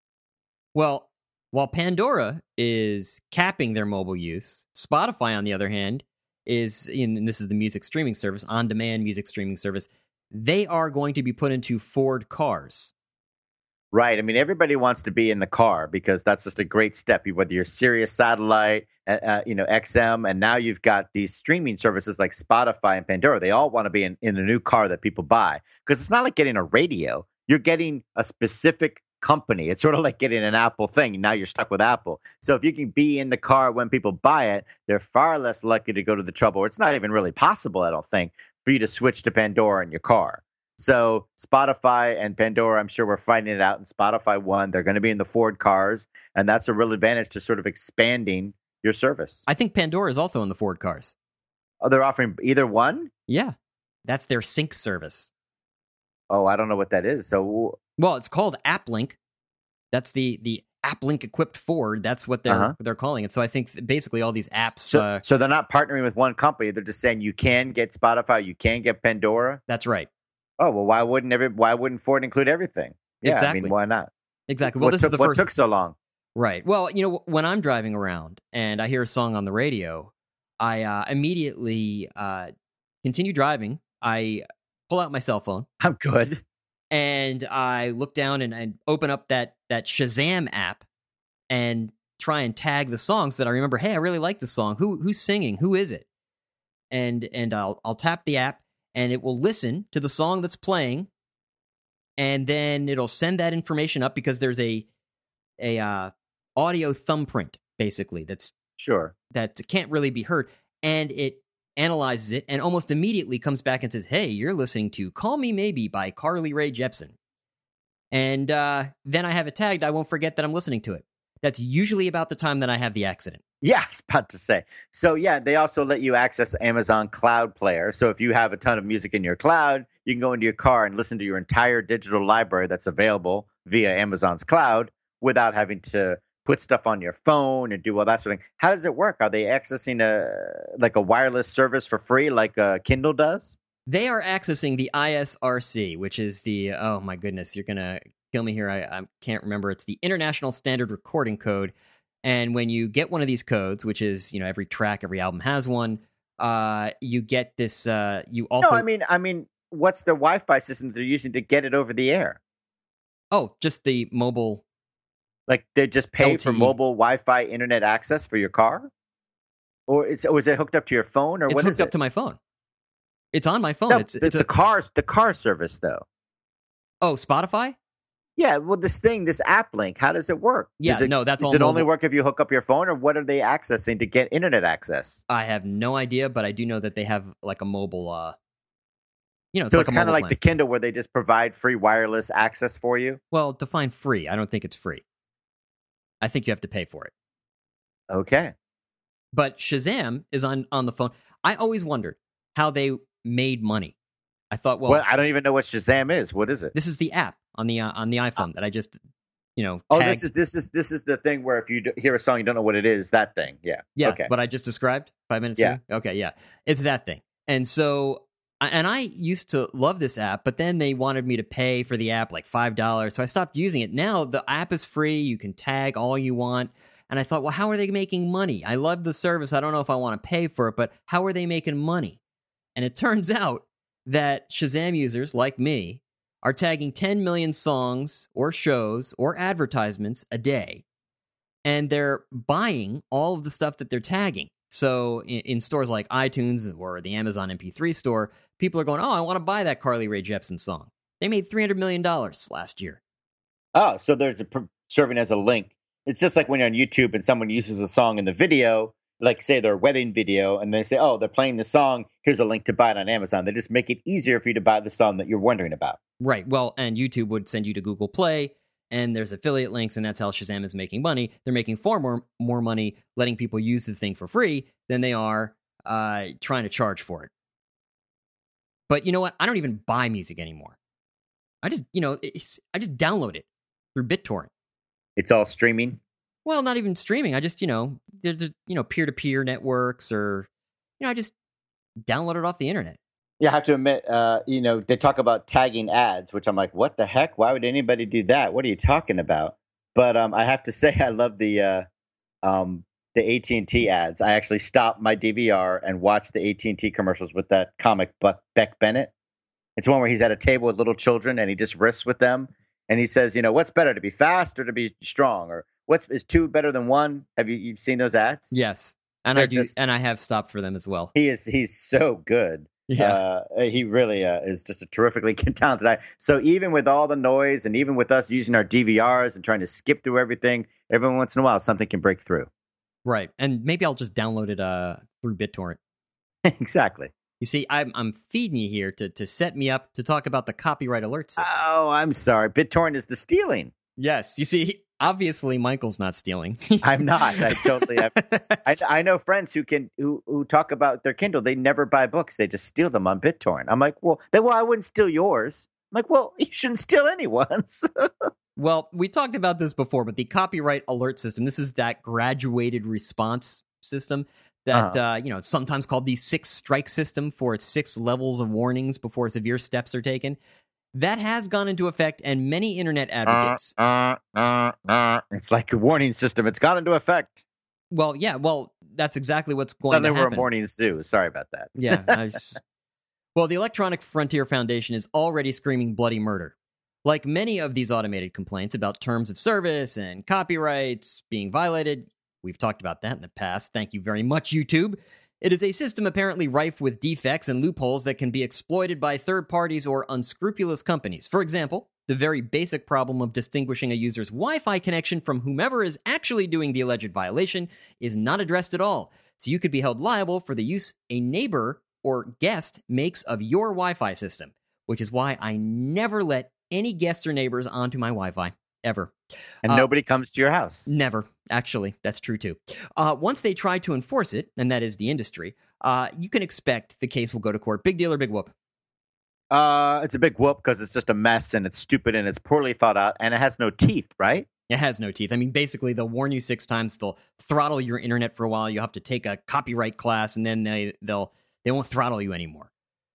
Well, while Pandora is capping their mobile use, Spotify, on the other hand, is, and this is the music streaming service, on-demand music streaming service, they are going to be put into Ford cars. Right. I mean, everybody wants to be in the car because that's just a great step, whether you're Sirius Satellite, uh, you know, X M, and now you've got these streaming services like Spotify and Pandora. They all want to be in, in a new car that people buy, because it's not like getting a radio. You're getting a specific company. It's sort of like getting an Apple thing. Now you're stuck with Apple. So if you can be in the car when people buy it, they're far less likely to go to the trouble, or it's not even really possible, I don't think, for you to switch to Pandora in your car. So Spotify and Pandora, I'm sure we're finding it out, and Spotify won. They're going to be in the Ford cars, and that's a real advantage to sort of expanding your service. I think Pandora is also in the Ford cars. Oh, they're offering either one? Yeah. That's their sync service. Oh, I don't know what that is. So, well, it's called AppLink. That's the the AppLink equipped Ford. That's what they're uh-huh. they're calling it. So I think basically all these apps. So, uh, so they're not partnering with one company. They're just saying you can get Spotify, you can get Pandora. That's right. Oh, well, why wouldn't every why wouldn't Ford include everything? Yeah, exactly. I mean, why not? Exactly. Well, what this took, is the what first. What took so long? Right. Well, you know, when I'm driving around and I hear a song on the radio, I uh, immediately uh, continue driving. I pull out my cell phone. I'm good. And I look down and, and open up that that Shazam app and try and tag the songs that I remember. Hey, I really like this song. Who who's singing? Who is it? And and I'll I'll tap the app, and it will listen to the song that's playing, and then it'll send that information up, because there's a a uh, audio thumbprint, basically, that's sure that can't really be heard, and it analyzes it and almost immediately comes back and says, hey, you're listening to Call Me Maybe by Carly Rae Jepsen. And uh, then I have it tagged. I won't forget that I'm listening to it. That's usually about the time that I have the accident. Yeah, I was about to say. So, yeah, they also let you access Amazon Cloud Player. So if you have a ton of music in your cloud, you can go into your car and listen to your entire digital library that's available via Amazon's cloud without having to put stuff on your phone and do all that sort of thing. How does it work? Are they accessing a like a wireless service for free like uh, Kindle does? They are accessing the I S R C, which is the, oh my goodness, you're going to kill me here. I, I can't remember. It's the International Standard Recording Code. And when you get one of these codes, which is, you know, every track, every album has one, uh, you get this, uh, you also... No, I mean, I mean, what's the Wi-Fi system they're using to get it over the air? Oh, just the mobile... Like they just pay L T E. for mobile Wi-Fi internet access for your car? Or, it's, or is it hooked up to your phone? Or it's what hooked is up it? to my phone. It's on my phone. No, it's, the, it's the, a... car, the car service, though. Oh, Spotify? Yeah, well, this thing, this app link, how does it work? Yeah, Does it, no, that's does all it only mobile. work if you hook up your phone, or what are they accessing to get internet access? I have no idea, but I do know that they have like a mobile. Uh, you know, it's So like it's a kind of mobile like plan. the Kindle where they just provide free wireless access for you. Well, define free. I don't think it's free. I think you have to pay for it. Okay. But Shazam is on on the phone. I always wondered how they made money. I thought, well, Well, I don't even know what Shazam is. What is it? this is the app on the uh, on the iPhone that I just, you know, Oh, tagged. this is this is this is the thing where if you d- hear a song you don't know what it is, that thing. Yeah. Yeah, Okay. what I just described five minutes Yeah. ago. Okay, yeah, it's that thing. And so, and I used to love this app, but then they wanted me to pay for the app like five dollars, so I stopped using it. Now the app is free; you can tag all you want. And I thought, well, how are they making money? I love the service. I don't know if I want to pay for it, but how are they making money? And it turns out that Shazam users like me are tagging ten million songs or shows or advertisements a day, and they're buying all of the stuff that they're tagging. So in, in stores like iTunes or the Amazon M P three store, people are going, oh, I want to buy that Carly Rae Jepsen song. They made three hundred million dollars last year. Oh, so they're pr- serving as a link. It's just like when you're on YouTube and someone uses a song in the video, like say their wedding video, and they say, oh, they're playing the song. Here's a link to buy it on Amazon. They just make it easier for you to buy the song that you're wondering about. Right. Well, and YouTube would send you to Google Play, and there's affiliate links, and that's how Shazam is making money. They're making far more, more money letting people use the thing for free than they are uh, trying to charge for it. But you know what? I don't even buy music anymore. I just, you know, it's, I just download it through BitTorrent. It's all streaming. Well, not even streaming. I just, you know, there's, you know, peer-to-peer networks, or, you know, I just download it off the internet. Yeah, I have to admit, uh, you know, they talk about tagging ads, which I'm like, what the heck? Why would anybody do that? What are you talking about? But um, I have to say, I love the uh, um, the A T and T ads. I actually stopped my D V R and watched the A T and T commercials with that comic Buck Beck Bennett. It's one where he's at a table with little children and he just riffs with them. And he says, you know, what's better, to be fast or to be strong? Or what's is two better than one? Have you you've seen those ads? Yes. And They're I do, just- and I have stopped for them as well. He is he's so good. Yeah. Uh, he really uh, is just a terrifically talented actor. So even with all the noise and even with us using our D V Rs and trying to skip through everything, every once in a while something can break through. Right. And maybe I'll just download it uh, through BitTorrent. Exactly. You see, I'm I'm feeding you here to to set me up to talk about the copyright alert system. Oh, I'm sorry. BitTorrent is the stealing. Yes. You see, obviously Michael's not stealing. I'm not. I totally. I, I, I know friends who can who who talk about their Kindle. They never buy books. They just steal them on BitTorrent. I'm like, well, they, well, I wouldn't steal yours. I'm like, well, you shouldn't steal anyone's. Well, we talked about this before, but the copyright alert system, this is that graduated response system that, Uh-huh. uh, you know, it's sometimes called the six strike system for its six levels of warnings before severe steps are taken. That has gone into effect, and many internet advocates. Uh, uh, uh. It's like a warning system. It's gone into effect. Well, yeah, well, that's exactly what's going Suddenly to we're a happen. morning zoo. Sorry about that. Yeah. I was- well, the Electronic Frontier Foundation is already screaming bloody murder. Like many of these automated complaints about terms of service and copyrights being violated, we've talked about that in the past. Thank you very much, YouTube. It is a system apparently rife with defects and loopholes that can be exploited by third parties or unscrupulous companies. For example, the very basic problem of distinguishing a user's Wi-Fi connection from whomever is actually doing the alleged violation is not addressed at all. So you could be held liable for the use a neighbor or guest makes of your Wi-Fi system, which is why I never let any guests or neighbors onto my Wi-Fi, ever. And Uh, nobody comes to your house. Never. Actually, that's true too. Uh, once they try to enforce it, and that is the industry, uh, you can expect the case will go to court. Big deal or big whoop? Uh, it's a big whoop because it's just a mess and it's stupid and it's poorly thought out and it has no teeth, right? It has no teeth. I mean, basically, they'll warn you six times. They'll throttle your internet for a while. You have to take a copyright class, and then they they'll they won't throttle you anymore.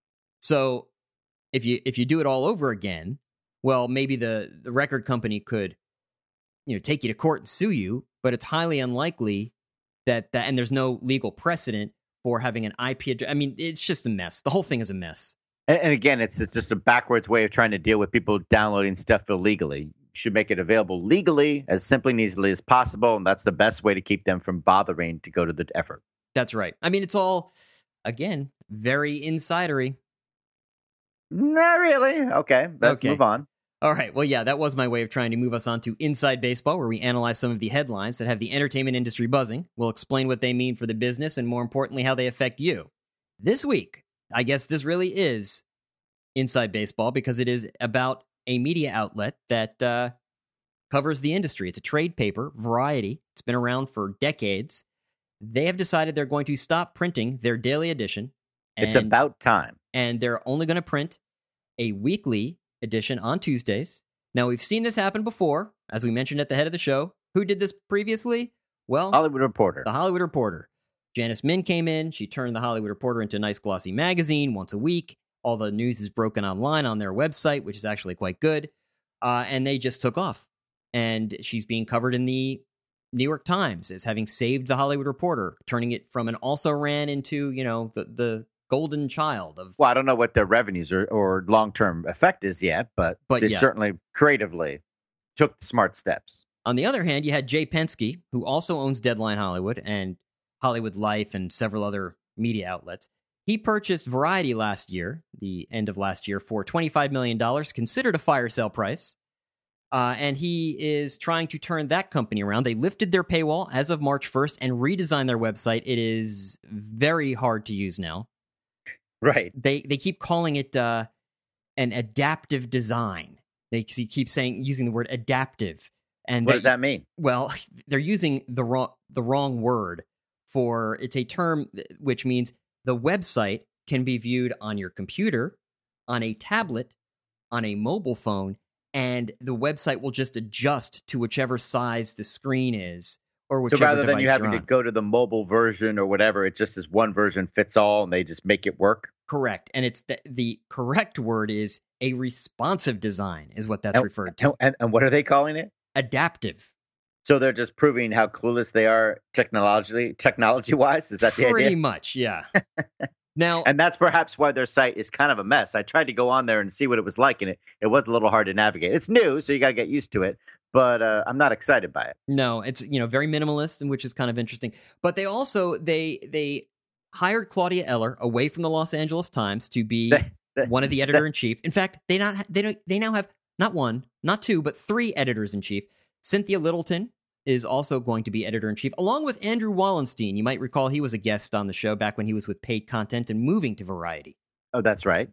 So if you if you do it all over again, well, maybe the the record company could, you know, take you to court and sue you. But it's highly unlikely that that, and there's no legal precedent for having an I P address. I mean, it's just a mess. The whole thing is a mess. And, and again, it's it's just a backwards way of trying to deal with people downloading stuff illegally. You should make it available legally as simply and easily as possible, and that's the best way to keep them from bothering to go to the effort. That's right. I mean, it's all, again, very insidery. Not really. Okay, let's Okay. move on. All right. Well, yeah, that was my way of trying to move us on to Inside Baseball, where we analyze some of the headlines that have the entertainment industry buzzing. We'll explain what they mean for the business and, more importantly, how they affect you. This week, I guess this really is Inside Baseball because it is about a media outlet that uh, covers the industry. It's a trade paper, Variety. It's been around for decades. They have decided they're going to stop printing their daily edition. And, it's about time. And they're only going to print a weekly edition on Tuesdays. Now, we've seen this happen before, as we mentioned at the head of the show. Who did this previously? Well, Hollywood Reporter. The Hollywood Reporter. Janice Min came in. She turned the Hollywood Reporter into a nice glossy magazine once a week. All the news is broken online on their website, which is actually quite good. Uh, and they just took off. And she's being covered in the New York Times as having saved the Hollywood Reporter, turning it from an also-ran into, you know, the, the golden child of. Well, I don't know what their revenues or, or long-term effect is yet, but, but they yeah. certainly creatively took smart steps. On the other hand, you had Jay Penske, who also owns Deadline Hollywood and Hollywood Life and several other media outlets. He purchased Variety last year, the end of last year, for twenty-five million dollars, considered a fire sale price. Uh, and he is trying to turn that company around. They lifted their paywall as of March first and redesigned their website. It is very hard to use now. Right. They they keep calling it uh, an adaptive design. They keep saying using the word adaptive. And what they, does that mean? Well, they're using the wrong the wrong word for it's a term which means the website can be viewed on your computer, on a tablet, on a mobile phone, and the website will just adjust to whichever size the screen is. Or so rather than you having to go to the mobile version or whatever, it just is one version fits all and they just make it work? Correct. And it's the, the correct word is a responsive design is what that's and, referred to. And, and what are they calling it? Adaptive. So they're just proving how clueless they are technologically, technology-wise? Is that the idea? Pretty much, yeah. Now, and that's perhaps why their site is kind of a mess. I tried to go on there and see what it was like, and it, it was a little hard to navigate. It's new, so you got to get used to it, but uh, I'm not excited by it. No, it's you know very minimalist, which is kind of interesting. But they also they they hired Claudia Eller away from the Los Angeles Times to be one of the editor in chief. In fact, they not they don't they now have not one, not two, but three editors in chief. Cynthia Littleton is also going to be editor-in-chief, along with Andrew Wallenstein. You might recall he was a guest on the show back when he was with Paid Content and moving to Variety. Oh, that's right.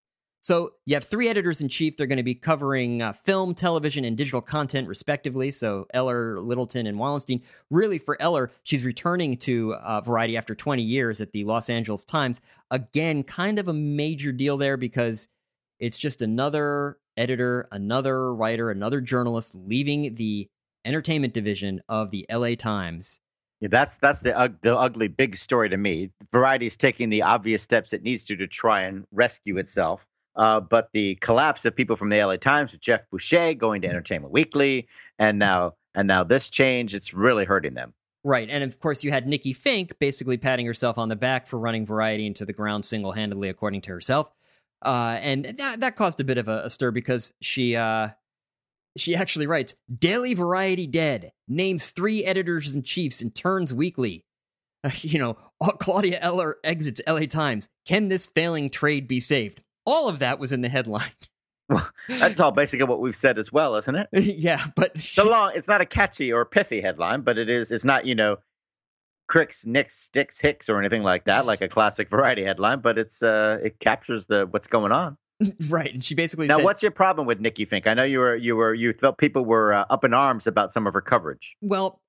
So you have three editors-in-chief. They're going to be covering uh, film, television, and digital content, respectively. So Eller, Littleton, and Wallenstein. Really, for Eller, she's returning to uh, Variety after twenty years at the Los Angeles Times. Again, kind of a major deal there because it's just another editor, another writer, another journalist leaving the entertainment division of the L A Times. Yeah, that's that's the, uh, the ugly big story to me. Variety's taking the obvious steps it needs to to try and rescue itself. Uh, but the collapse of people from the L A Times with Jeff Boucher going to Entertainment Weekly, and now and now this change, it's really hurting them. Right, and of course you had Nikki Fink basically patting herself on the back for running Variety into the ground single-handedly, according to herself. Uh, and that, that caused a bit of a, a stir because she... Uh, She actually writes, Daily Variety dead, names three editors-in-chiefs and turns weekly. Uh, you know, Claudia Eller exits L A Times. Can this failing trade be saved? All of that was in the headline. Well, that's all basically what we've said as well, isn't it? Yeah, but... She... So long, it's not a catchy or pithy headline, but it is, it's not, you know, Cricks, Nicks, Sticks, Hicks, or anything like that, like a classic Variety headline, but it's uh, it captures the what's going on. Right, and she basically now, said, what's your problem with Nikki Fink? I know you were you were you thought people were uh, up in arms about some of her coverage. Well,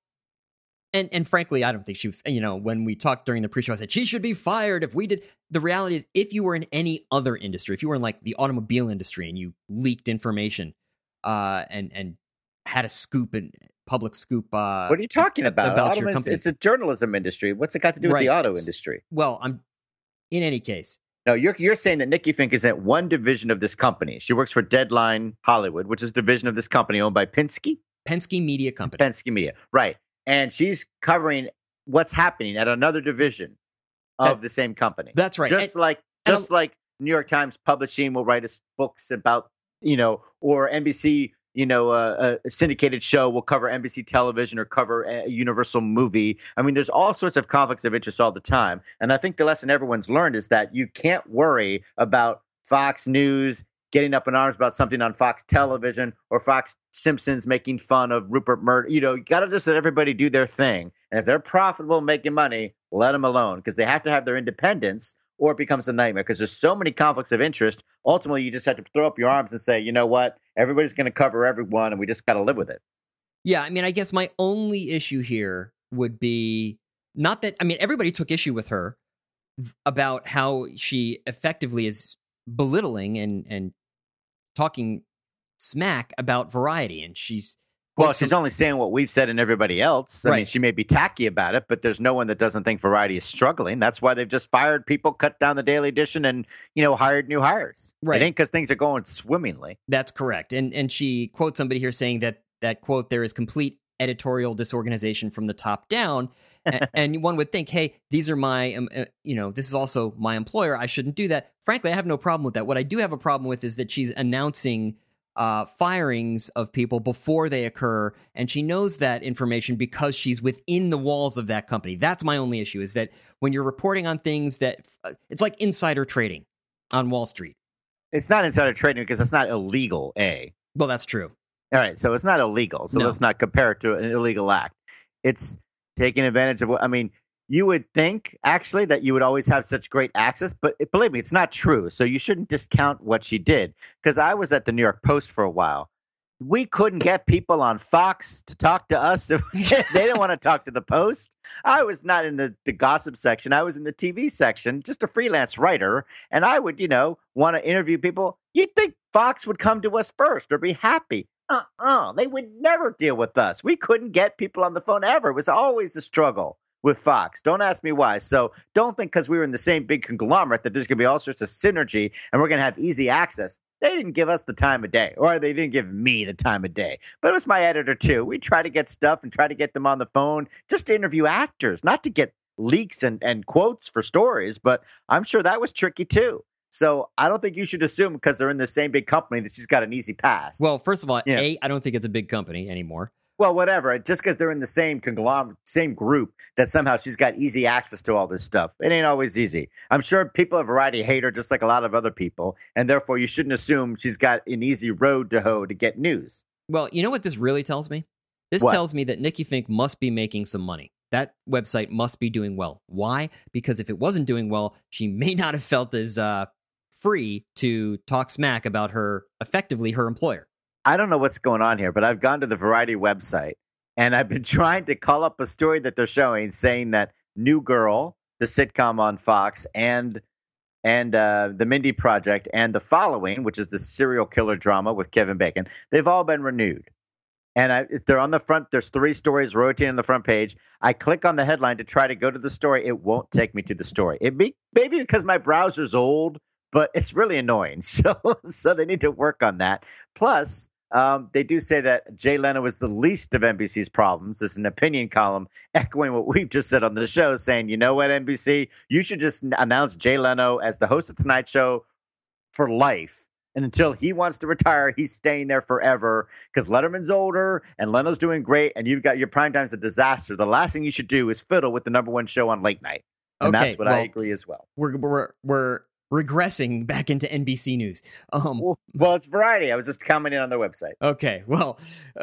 and and frankly, I don't think she. You know, when we talked during the pre-show, I said she should be fired if we did. The reality is, if you were in any other industry, if you were in like the automobile industry and you leaked information, uh, and and had a scoop and public scoop, uh, what are you talking about? About your Automans, company? it's a journalism industry. What's it got to do with Right, the auto it's- industry? Well, I'm in any case. No, you're you're saying that Nikki Fink is at one division of this company. She works for Deadline Hollywood, which is a division of this company owned by Penske? Penske Media Company. Penske Media, right. And she's covering what's happening at another division of That- the same company. That's right. Just And- like and just like New York Times Publishing will write us books about, you know, or N B C, you know, uh, a syndicated show will cover N B C television or cover a Universal movie. I mean, there's all sorts of conflicts of interest all the time. And I think the lesson everyone's learned is that you can't worry about Fox News getting up in arms about something on Fox Television or Fox Simpsons making fun of Rupert Murdoch. You know, you got to just let everybody do their thing. And if they're profitable making money, let them alone, because they have to have their independence, or it becomes a nightmare because there's so many conflicts of interest. Ultimately, you just have to throw up your arms and say, you know what, everybody's going to cover everyone and we just got to live with it. Yeah, I mean, I guess my only issue here would be not that, I mean, everybody took issue with her about how she effectively is belittling and, and talking smack about Variety. And she's, well, she's some, only saying what we've said and everybody else. I right. mean, she may be tacky about it, but there's no one that doesn't think Variety is struggling. That's why they've just fired people, cut down the Daily Edition, and, you know, hired new hires. Right. It ain't because things are going swimmingly. That's correct. And and she quotes somebody here saying that, that quote, there is complete editorial disorganization from the top down. and, and one would think, hey, these are my, um, uh, you know, this is also my employer. I shouldn't do that. Frankly, I have no problem with that. What I do have a problem with is that she's announcing uh, firings of people before they occur, and she knows that information because she's within the walls of that company. That's my only issue, is that when you're reporting on things that, uh, it's like insider trading on Wall Street. It's not insider trading because it's not illegal, A. Well, that's true. All right, so it's not illegal, so No. let's not compare it to an illegal act. It's taking advantage of what, I mean, you would think, actually, that you would always have such great access, but it, believe me, it's not true. So you shouldn't discount what she did. Because I was at the New York Post for a while. We couldn't get people on Fox to talk to us. If they didn't want to talk to the Post. I was not in the, the gossip section. I was in the T V section, just a freelance writer. And I would, you know, want to interview people. You'd think Fox would come to us first or be happy. Uh-uh. They would never deal with us. We couldn't get people on the phone ever. It was always a struggle with Fox. Don't ask me why. So don't think because we were in the same big conglomerate that there's going to be all sorts of synergy and we're going to have easy access. They didn't give us the time of day, or they didn't give me the time of day. But it was my editor, too. We try to get stuff and try to get them on the phone just to interview actors, not to get leaks and, and quotes for stories. But I'm sure that was tricky, too. So I don't think you should assume because they're in the same big company that she's got an easy pass. Well, first of all, Yeah. A, I don't think it's a big company anymore. Well, whatever. Just because they're in the same conglomerate, same group, that somehow she's got easy access to all this stuff. It ain't always easy. I'm sure people at Variety hate her just like a lot of other people, and therefore you shouldn't assume she's got an easy road to hoe to get news. Well, you know what this really tells me? This What? tells me that Nikki Fink must be making some money. That website must be doing well. Why? Because if it wasn't doing well, she may not have felt as uh, free to talk smack about her, effectively her employer. I don't know what's going on here, but I've gone to the Variety website and I've been trying to call up a story that they're showing saying that New Girl, the sitcom on Fox, and and uh, the Mindy Project and The Following, which is the serial killer drama with Kevin Bacon, they've all been renewed. And I, they're on the front. There's three stories rotating on the front page. I click on the headline to try to go to the story. It won't take me to the story. It be, maybe because my browser's old, but it's really annoying. So, so they need to work on that. Plus, um, they do say that Jay Leno is the least of N B C's problems. It's an opinion column echoing what we've just said on the show, saying, you know what, N B C, you should just announce Jay Leno as the host of The Tonight Show for life. And until he wants to retire, he's staying there forever because Letterman's older and Leno's doing great. And you've got your primetime's a disaster. The last thing you should do is fiddle with the number one show on late night. And Okay, that's what well, I agree as well. We're we're we're regressing back into N B C News. Um, Well, it's Variety. I was just commenting on their website. okay, well,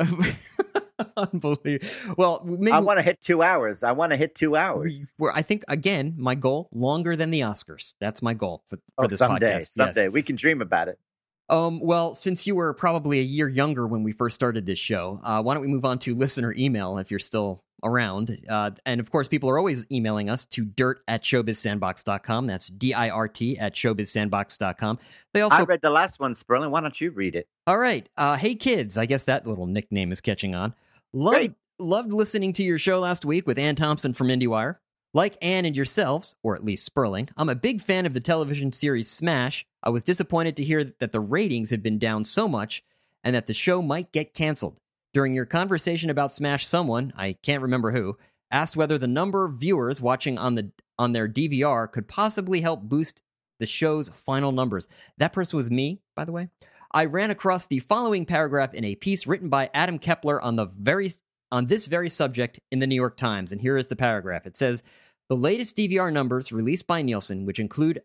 unbelievable. Well, maybe I want to hit two hours. I want to hit two hours. we're, I think again, my goal longer than the Oscars. That's my goal for, for Oh, this someday, podcast. someday Yes. we can dream about it. Um, well, since you were probably a year younger when we first started this show, uh, why don't we move on to listener email if you're still around? Uh, and of course, people are always emailing us to dirt at showbiz sandbox dot com. That's D I R T at showbiz sandbox dot com. They also I read the last one, Sperling. Why don't you read it? All right. Uh, hey, kids. I guess that little nickname is catching on. Loved, Great. loved listening to your show last week with Ann Thompson from IndieWire. Like Ann and yourselves, or at least Sperling, I'm a big fan of the television series Smash. I was disappointed to hear that the ratings had been down so much and that the show might get canceled. During your conversation about Smash, someone, I can't remember who, asked whether the number of viewers watching on the on their D V R could possibly help boost the show's final numbers. That person was me, by the way. I ran across the following paragraph in a piece written by Adam Kepler on the very on this very subject in the New York Times, and here is the paragraph. It says, the latest D V R numbers released by Nielsen, which include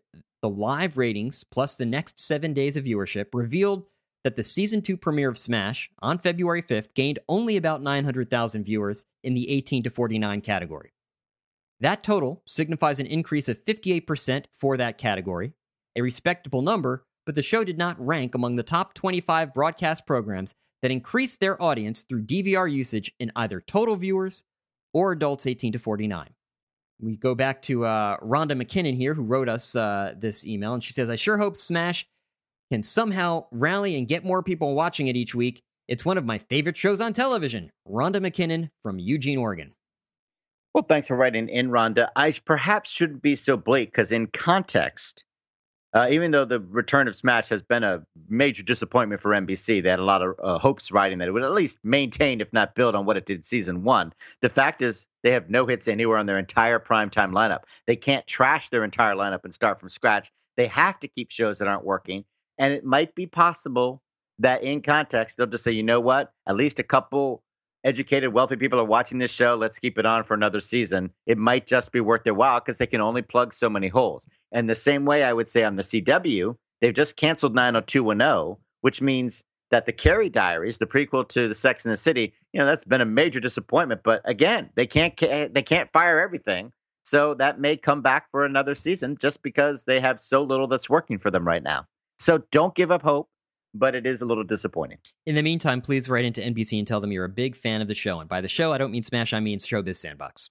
the live ratings plus the next seven days of viewership revealed that the season two premiere of Smash on February fifth gained only about nine hundred thousand viewers in the eighteen to forty-nine category. That total signifies an increase of fifty-eight percent for that category, a respectable number, but the show did not rank among the top twenty-five broadcast programs that increased their audience through D V R usage in either total viewers or adults eighteen to forty-nine. We go back to uh, Rhonda McKinnon here, who wrote us uh, this email, and she says, I sure hope Smash can somehow rally and get more people watching it each week. It's one of my favorite shows on television. Rhonda McKinnon from Eugene, Oregon. Well, thanks for writing in, Rhonda. I perhaps shouldn't be so bleak because in context, uh, even though the return of Smash has been a major disappointment for N B C, they had a lot of uh, hopes riding that it would at least maintain, if not build on what it did season one. The fact is they have no hits anywhere on their entire primetime lineup. They can't trash their entire lineup and start from scratch. They have to keep shows that aren't working. And it might be possible that in context, they'll just say, you know what, at least a couple educated, wealthy people are watching this show. Let's keep it on for another season. It might just be worth their while because they can only plug so many holes. And the same way I would say on the C W, they've just canceled nine oh two one oh, which means that the Carrie Diaries, the prequel to the Sex and the City, you know, that's been a major disappointment. But again, they can't they can't fire everything. So that may come back for another season just because they have so little that's working for them right now. So don't give up hope, but it is a little disappointing. In the meantime, please write into N B C and tell them you're a big fan of the show. And by the show, I don't mean Smash, I mean Showbiz Sandbox.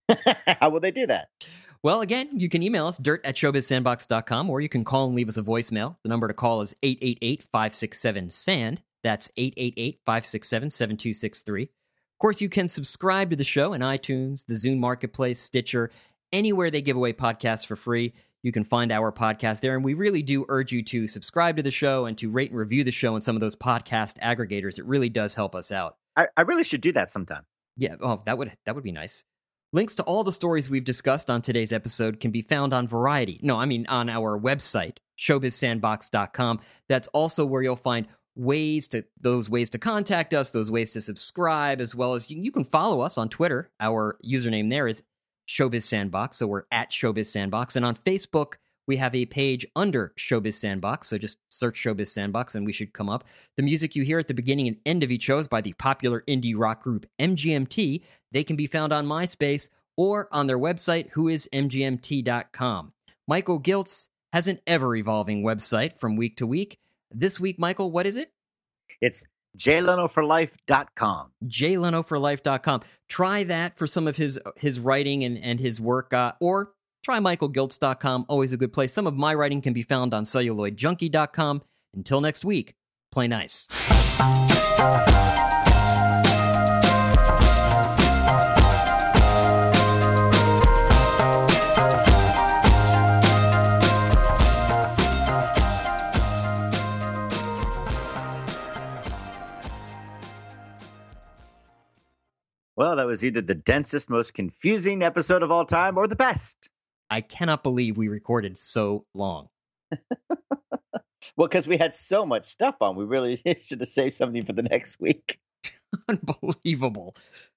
How will they do that? Well, again, you can email us, dirt at showbiz sandbox dot com, or you can call and leave us a voicemail. The number to call is eight eight eight, five six seven, S A N D. That's eight eight eight, five six seven, seven two six three. Of course, you can subscribe to the show in iTunes, the Zune Marketplace, Stitcher, anywhere they give away podcasts for free. You can find our podcast there, and we really do urge you to subscribe to the show and to rate and review the show on some of those podcast aggregators. It really does help us out. I, I really should do that sometime. Yeah, oh, that would that would be nice. Links to all the stories we've discussed on today's episode can be found on Variety. No, I mean on our website, showbiz sandbox dot com. That's also where you'll find ways to those ways to contact us, those ways to subscribe, as well as you, you can follow us on Twitter. Our username there is Showbiz Sandbox, so we're at Showbiz Sandbox. And on Facebook, we have a page under Showbiz Sandbox, so just search Showbiz Sandbox and we should come up. The music you hear at the beginning and end of each show is by the popular indie rock group M G M T. They can be found on MySpace or on their website, who is m g m t dot com. Michael Giltz has an ever-evolving website from week to week. This week, Michael, what is it? It's jay leno for life dot com. jay leno for life dot com. Try that for some of his his writing and, and his work, uh, or try michael giltz dot com, always a good place. Some of my writing can be found on celluloid junkie dot com. Until next week, play nice. Well, that was either the densest, most confusing episode of all time or the best. I cannot believe we recorded so long. Well, because we had so much stuff on, we really should have saved something for the next week. Unbelievable.